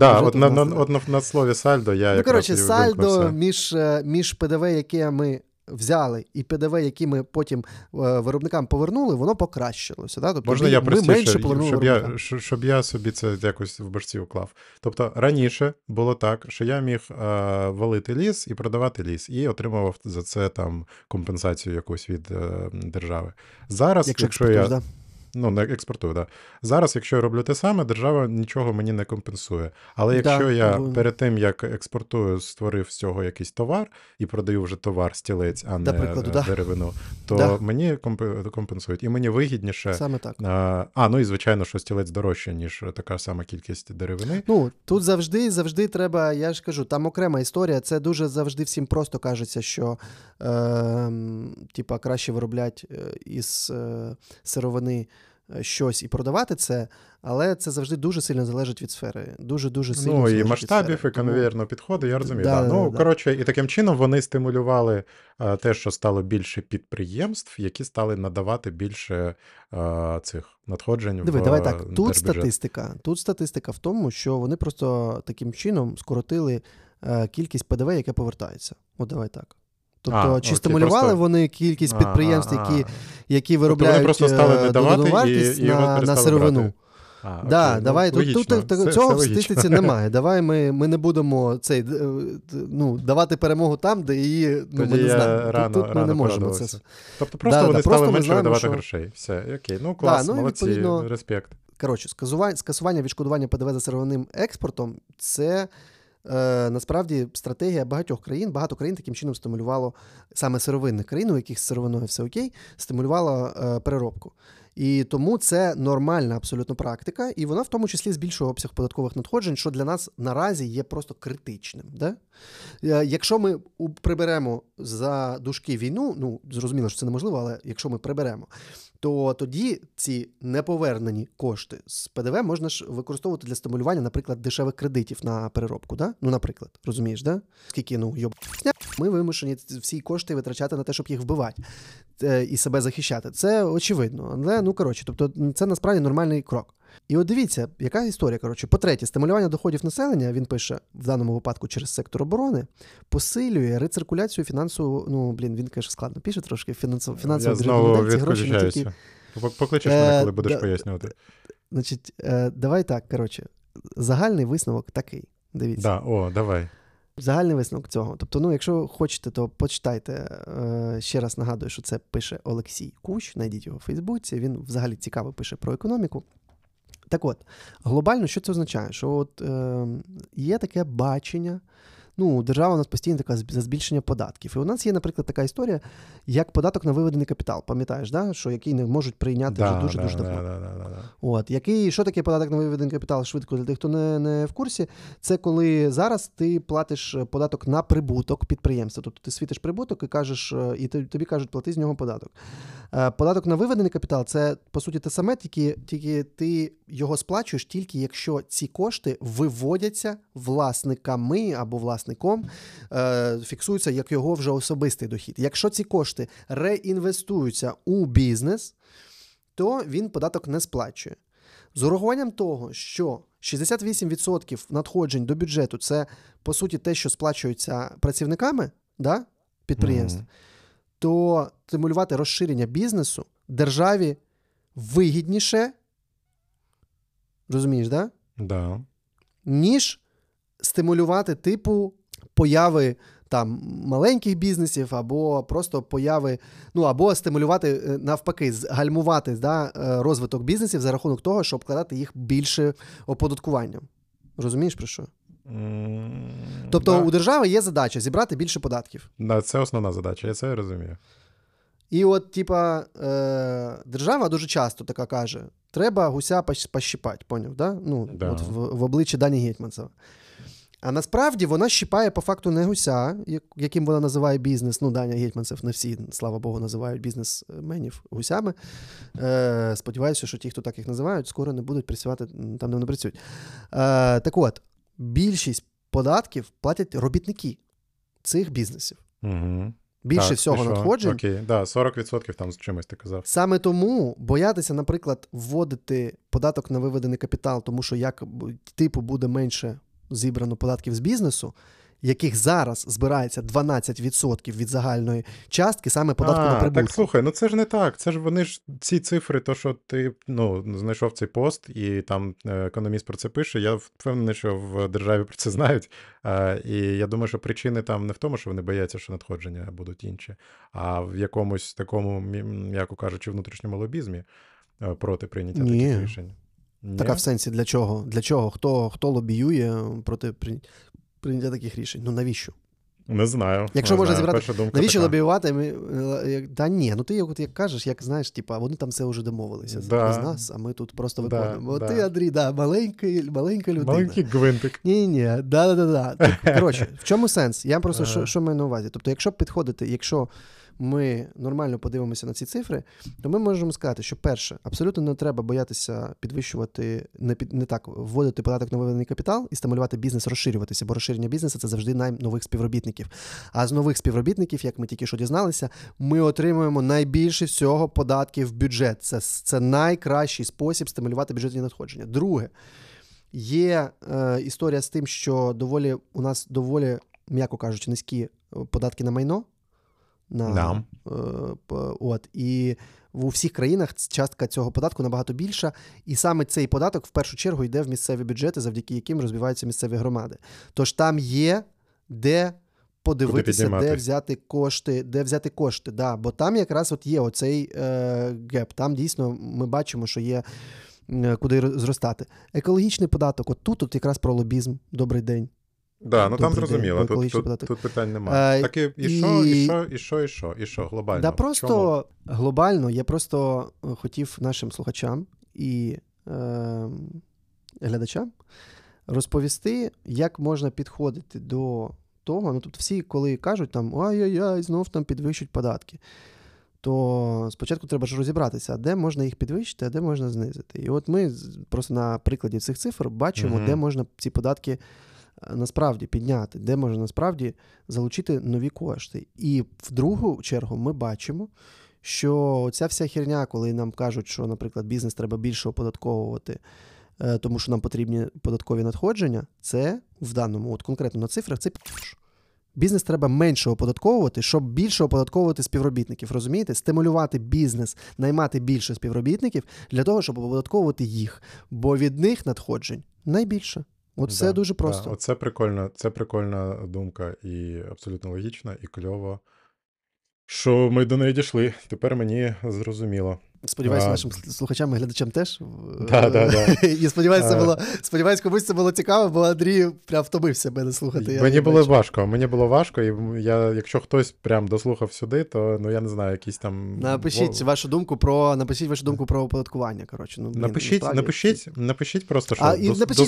На слові сальдо я сальдо між ПДВ, яке ми взяли, і ПДВ, які ми потім виробникам повернули, воно покращилося. Да? Тобто можна я простіше, щоб я собі це якось в башці уклав. Тобто раніше було так, що я міг валити ліс і продавати ліс, і отримував за це там компенсацію якусь від держави. Зараз, якщо я... не експортую, да. Зараз, якщо я роблю те саме, держава нічого мені не компенсує. Але якщо я перед тим, як експортую, створив з цього якийсь товар і продаю вже товар, стілець, а не деревину, то мені компенсують. І мені вигідніше. Саме так. І звичайно, що стілець дорожче, ніж така сама кількість деревини. Тут завжди треба, я ж кажу, там окрема історія. Це дуже завжди всім просто кажеться, що краще виробляти із сировини щось і продавати це, але це завжди дуже сильно залежить від сфери. Дуже сильно і масштабів, і конвейерного підходу, я розумію. І таким чином вони стимулювали те, що стало більше підприємств, які стали надавати більше цих надходжень в давай так, тут статистика в тому, що вони просто таким чином скоротили кількість ПДВ, яке повертається. От давай так. Тобто, чи окей, стимулювали просто... вони кількість підприємств, які виробляють тобто додану вартість на сировину? Да, давай, тут цього в статистиці немає. Давай ми не будемо давати перемогу там, де її ми не знаємо. Тут ми не можемо це. Тобто просто вони стали менше видавати грошей. Все, окей. Ну, клас, молодці, респект. Коротше, скасування відшкодування ПДВ за сировинним експортом – це насправді стратегія багатьох країн. Багато країн таким чином стимулювало, саме сировинних країн, у яких з сировиною все окей, стимулювало переробку. І тому це нормальна абсолютно практика, і вона в тому числі збільшує обсяг податкових надходжень, що для нас наразі є просто критичним. Да? Якщо ми приберемо за дужки війну, зрозуміло, що це неможливо, але якщо ми приберемо, то тоді ці неповернені кошти з ПДВ можна ж використовувати для стимулювання, наприклад, дешевих кредитів на переробку. Да? Наприклад, розумієш, да? Скільки, ми вимушені всі кошти витрачати на те, щоб їх вбивати і себе захищати. Це очевидно. Але, тобто це насправді нормальний крок. І от дивіться, яка історія, По-третє, стимулювання доходів населення, він пише, в даному випадку через сектор оборони, посилює рециркуляцію фінансову, він, конечно, складно пише трошки, фінансово Я знову відключаюся. Покличеш мене, коли будеш пояснювати. Значить, давай так, загальний висновок такий, дивіться. Давай. Загальний висновок цього. Тобто, якщо хочете, то почитайте. Ще раз нагадую, що це пише Олексій Кущ, знайдіть його в Фейсбуці, він взагалі цікаво пише про економіку. Так от, глобально, що це означає? Що є таке бачення, держава у нас постійно така за збільшення податків. І у нас є, наприклад, така історія, як податок на виведений капітал. Пам'ятаєш, да? Що який не можуть прийняти вже дуже-дуже давно. Що таке податок на виведений капітал? Швидко, для тих, хто не в курсі, це коли зараз ти платиш податок на прибуток підприємства. Тобто ти світиш прибуток і кажеш, і тобі кажуть, плати з нього податок. Податок на виведений капітал – це, по суті, те саме, тільки ти його сплачуєш тільки, якщо ці кошти виводяться власниками або власником, фіксуються як його вже особистий дохід. Якщо ці кошти реінвестуються у бізнес, то він податок не сплачує. З урахуванням того, що 68% надходжень до бюджету – це, по суті, те, що сплачується працівниками підприємств, то стимулювати розширення бізнесу державі вигідніше, розумієш, да? Да. Ніж стимулювати типу появи там маленьких бізнесів або просто появи, або стимулювати, навпаки, гальмувати розвиток бізнесів за рахунок того, щоб обкладати їх більше оподаткуванням. Розумієш, про що? Тобто у держави є задача зібрати більше податків. Це основна задача, я це розумію. І от, держава дуже часто така каже, треба гуся пощипати, поняв, да? От в обличчі Дані Гетманцева. А насправді вона щипає по факту не гуся, яким вона називає бізнес. Даня Гетманцев, не всі, слава Богу, називають бізнесменів гусями. Сподіваюся, що ті, хто так їх називають, скоро не будуть працювати там, де вони працюють. Так от, більшість податків платять робітники цих бізнесів. Угу. Більше всього надходжень. Окей, 40% там з чимось ти казав. Саме тому боятися, наприклад, вводити податок на виведений капітал, тому що буде менше зібрано податків з бізнесу, яких зараз збирається 12% від загальної частки, саме податку на прибуток. Так, слухай, це ж не так. Це ж вони ж ці цифри, то, що ти знайшов цей пост, і там економіст про це пише, я впевнений, що в державі про це знають. І я думаю, що причини там не в тому, що вони бояться, що надходження будуть інші, а в якомусь такому, м'яко кажучи, внутрішньому лобізмі проти прийняття таких рішень. Так, а в сенсі для чого? Для чого? Хто лобіює проти прийняття таких рішень? Навіщо? Не знаю. Якщо можна зібрати, навіщо лобіювати? Та ні, ти як кажеш, як знаєш, вони там все вже домовилися з нас, а ми тут просто виконуємо. Ти, Андрій, маленька людина. Маленький гвинтик. Ні, да. Коротше, в чому сенс? Я просто, що маю на увазі? Тобто, якщо ми нормально подивимося на ці цифри, то ми можемо сказати, що перше, абсолютно не треба боятися підвищувати, вводити податок на виведений капітал і стимулювати бізнес розширюватися, бо розширення бізнесу – це завжди найм нових співробітників. А з нових співробітників, як ми тільки що дізналися, ми отримуємо найбільше всього податків в бюджет. Це найкращий спосіб стимулювати бюджетні надходження. Друге, Є історія з тим, що у нас доволі, м'яко кажучи, низькі податки на майно. І у всіх країнах частка цього податку набагато більша. І саме цей податок в першу чергу йде в місцеві бюджети, завдяки яким розвиваються місцеві громади. Тож там є де подивитися, де взяти кошти. Да, бо там якраз от є оцей геп. Там дійсно ми бачимо, що є куди зростати. Екологічний податок, от тут якраз про лобізм. Добрий день. Да, ну там зрозуміло, тут питань немає. Так і що, глобально? Да, просто глобально, я просто хотів нашим слухачам і глядачам розповісти, як можна підходити до того, ну, тобто всі, коли кажуть там, ай-яй-яй, знов там підвищують податки, то спочатку треба ж розібратися, де можна їх підвищити, а де можна знизити. І от ми просто на прикладі цих цифр бачимо, де можна ці податки насправді підняти, де можна насправді залучити нові кошти. І в другу чергу ми бачимо, що ця вся херня, коли нам кажуть, що, наприклад, бізнес треба більше оподатковувати, тому що нам потрібні податкові надходження, це в даному, от конкретно на цифрах, це бізнес треба менше оподатковувати, щоб більше оподатковувати співробітників, розумієте? Стимулювати бізнес, наймати більше співробітників для того, щоб оподатковувати їх, бо від них надходжень найбільше. От все дуже просто. От це прикольна думка і абсолютно логічна, і кльово, що ми до неї дійшли. Тепер мені зрозуміло. Сподіваюся, нашим слухачам і глядачам теж. Да. І сподіваюся, комусь це було цікаво, бо Андрій прям втомився мене слухати. Мені було важко, і якщо хтось прям дослухав сюди, то, ну, я не знаю, якісь там... Напишіть вашу думку про оподаткування, коротше. Ну, напишіть просто, що...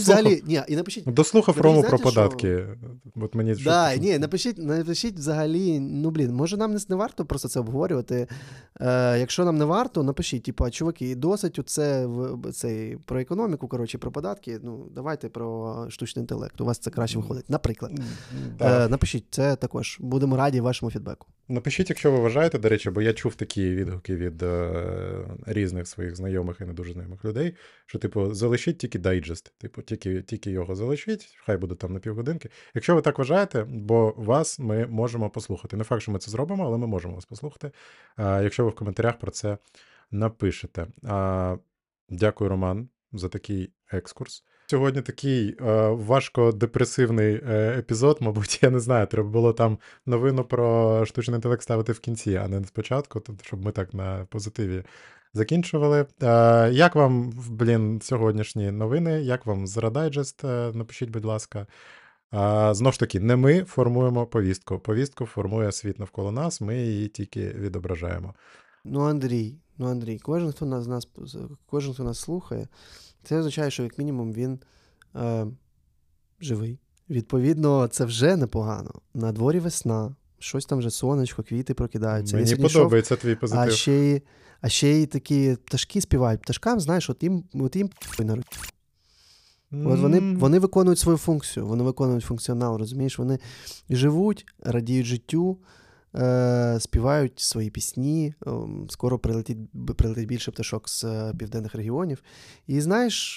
Дослухав Рому про податки. От мені напишіть взагалі, може нам не варто просто це обговорювати. Якщо нам не варто, напишіть, чуваки, досить цей про економіку, про податки, давайте про штучний інтелект. У вас це краще виходить. Наприклад. Напишіть, це також. Будемо раді вашому фідбеку. Напишіть, якщо ви вважаєте, до речі, бо я чув такі відгуки від різних своїх знайомих і не дуже знайомих людей, що, залишіть тільки дайджест. Тільки його залишіть, хай буде там на півгодинки. Якщо ви так вважаєте, бо вас ми можемо послухати. Не факт, що ми це зробимо, але ми можемо вас послухати. Якщо ви в коментарях про це напишете. Дякую, Роман, за такий екскурс. Сьогодні такий важко-депресивний епізод, мабуть, я не знаю, треба було там новину про штучний інтелект ставити в кінці, а не спочатку, щоб ми так на позитиві закінчували. Як вам, сьогоднішні новини? Як вам Zero Digest? Напишіть, будь ласка. Знову ж таки, не ми формуємо повістку. Повістку формує світ навколо нас, ми її тільки відображаємо. Андрій, кожен, хто нас слухає, це означає, що як мінімум він живий. Відповідно, це вже непогано. На дворі весна, щось там вже сонечко, квіти прокидаються. Мені подобається твій позитив. А ще й такі пташки співають. Пташкам, знаєш, от їм на руці. От вони виконують свою функцію, вони виконують функціонал, розумієш? Вони живуть, радіють життю, співають свої пісні, скоро прилетить більше пташок з південних регіонів. І знаєш,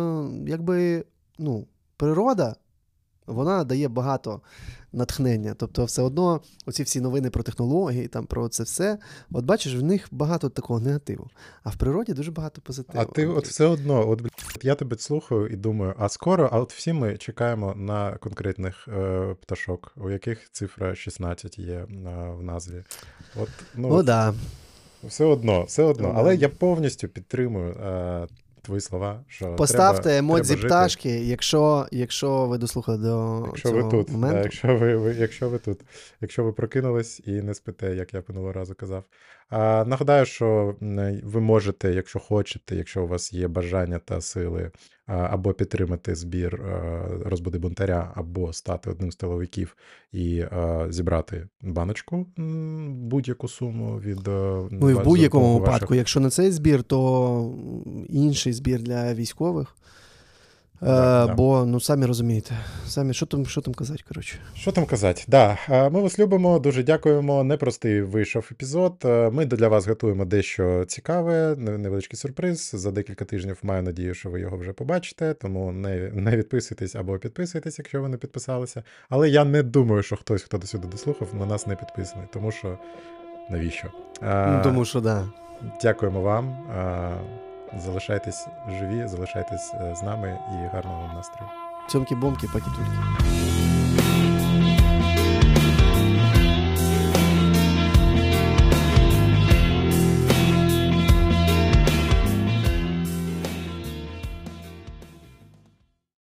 природа, вона дає багато натхнення. Тобто все одно оці всі новини про технології, там, про це все, от бачиш, в них багато такого негативу. А в природі дуже багато позитиву. А ти от все одно, я тебе слухаю і думаю, от всі ми чекаємо на конкретних пташок, у яких цифра 16 є в назві. Да. Все одно. Але я повністю підтримую твої слова, що поставте емодзі пташки, якщо ви дослухали до цього моменту. Якщо ви прокинулись і не спите, як я минулого разу казав. Нагадаю, що ви можете, якщо хочете, якщо у вас є бажання та сили, або підтримати збір «Розбуди бунтаря», або стати одним з тиловиків і зібрати баночку, будь-яку суму від... Ну і в будь-якому випадку, якщо не цей збір, то інший збір для військових. Да. Бо, ну, самі розумієте. Що там казати, коротше. Що там казати? Да, ми вас любимо, дуже дякуємо. Непростий вийшов епізод. Ми для вас готуємо дещо цікаве, невеличкий сюрприз. За декілька тижнів маю надію, що ви його вже побачите, тому не відписуйтесь або підписуйтесь, якщо ви не підписалися. Але я не думаю, що хтось, хто до сюди дослухав, на нас не підписаний, тому що навіщо? Тому що, да. Дякуємо вам. Залишайтесь живі, залишайтесь з нами і гарного вам настрою. Цьомки-бомки, пакі-тульки.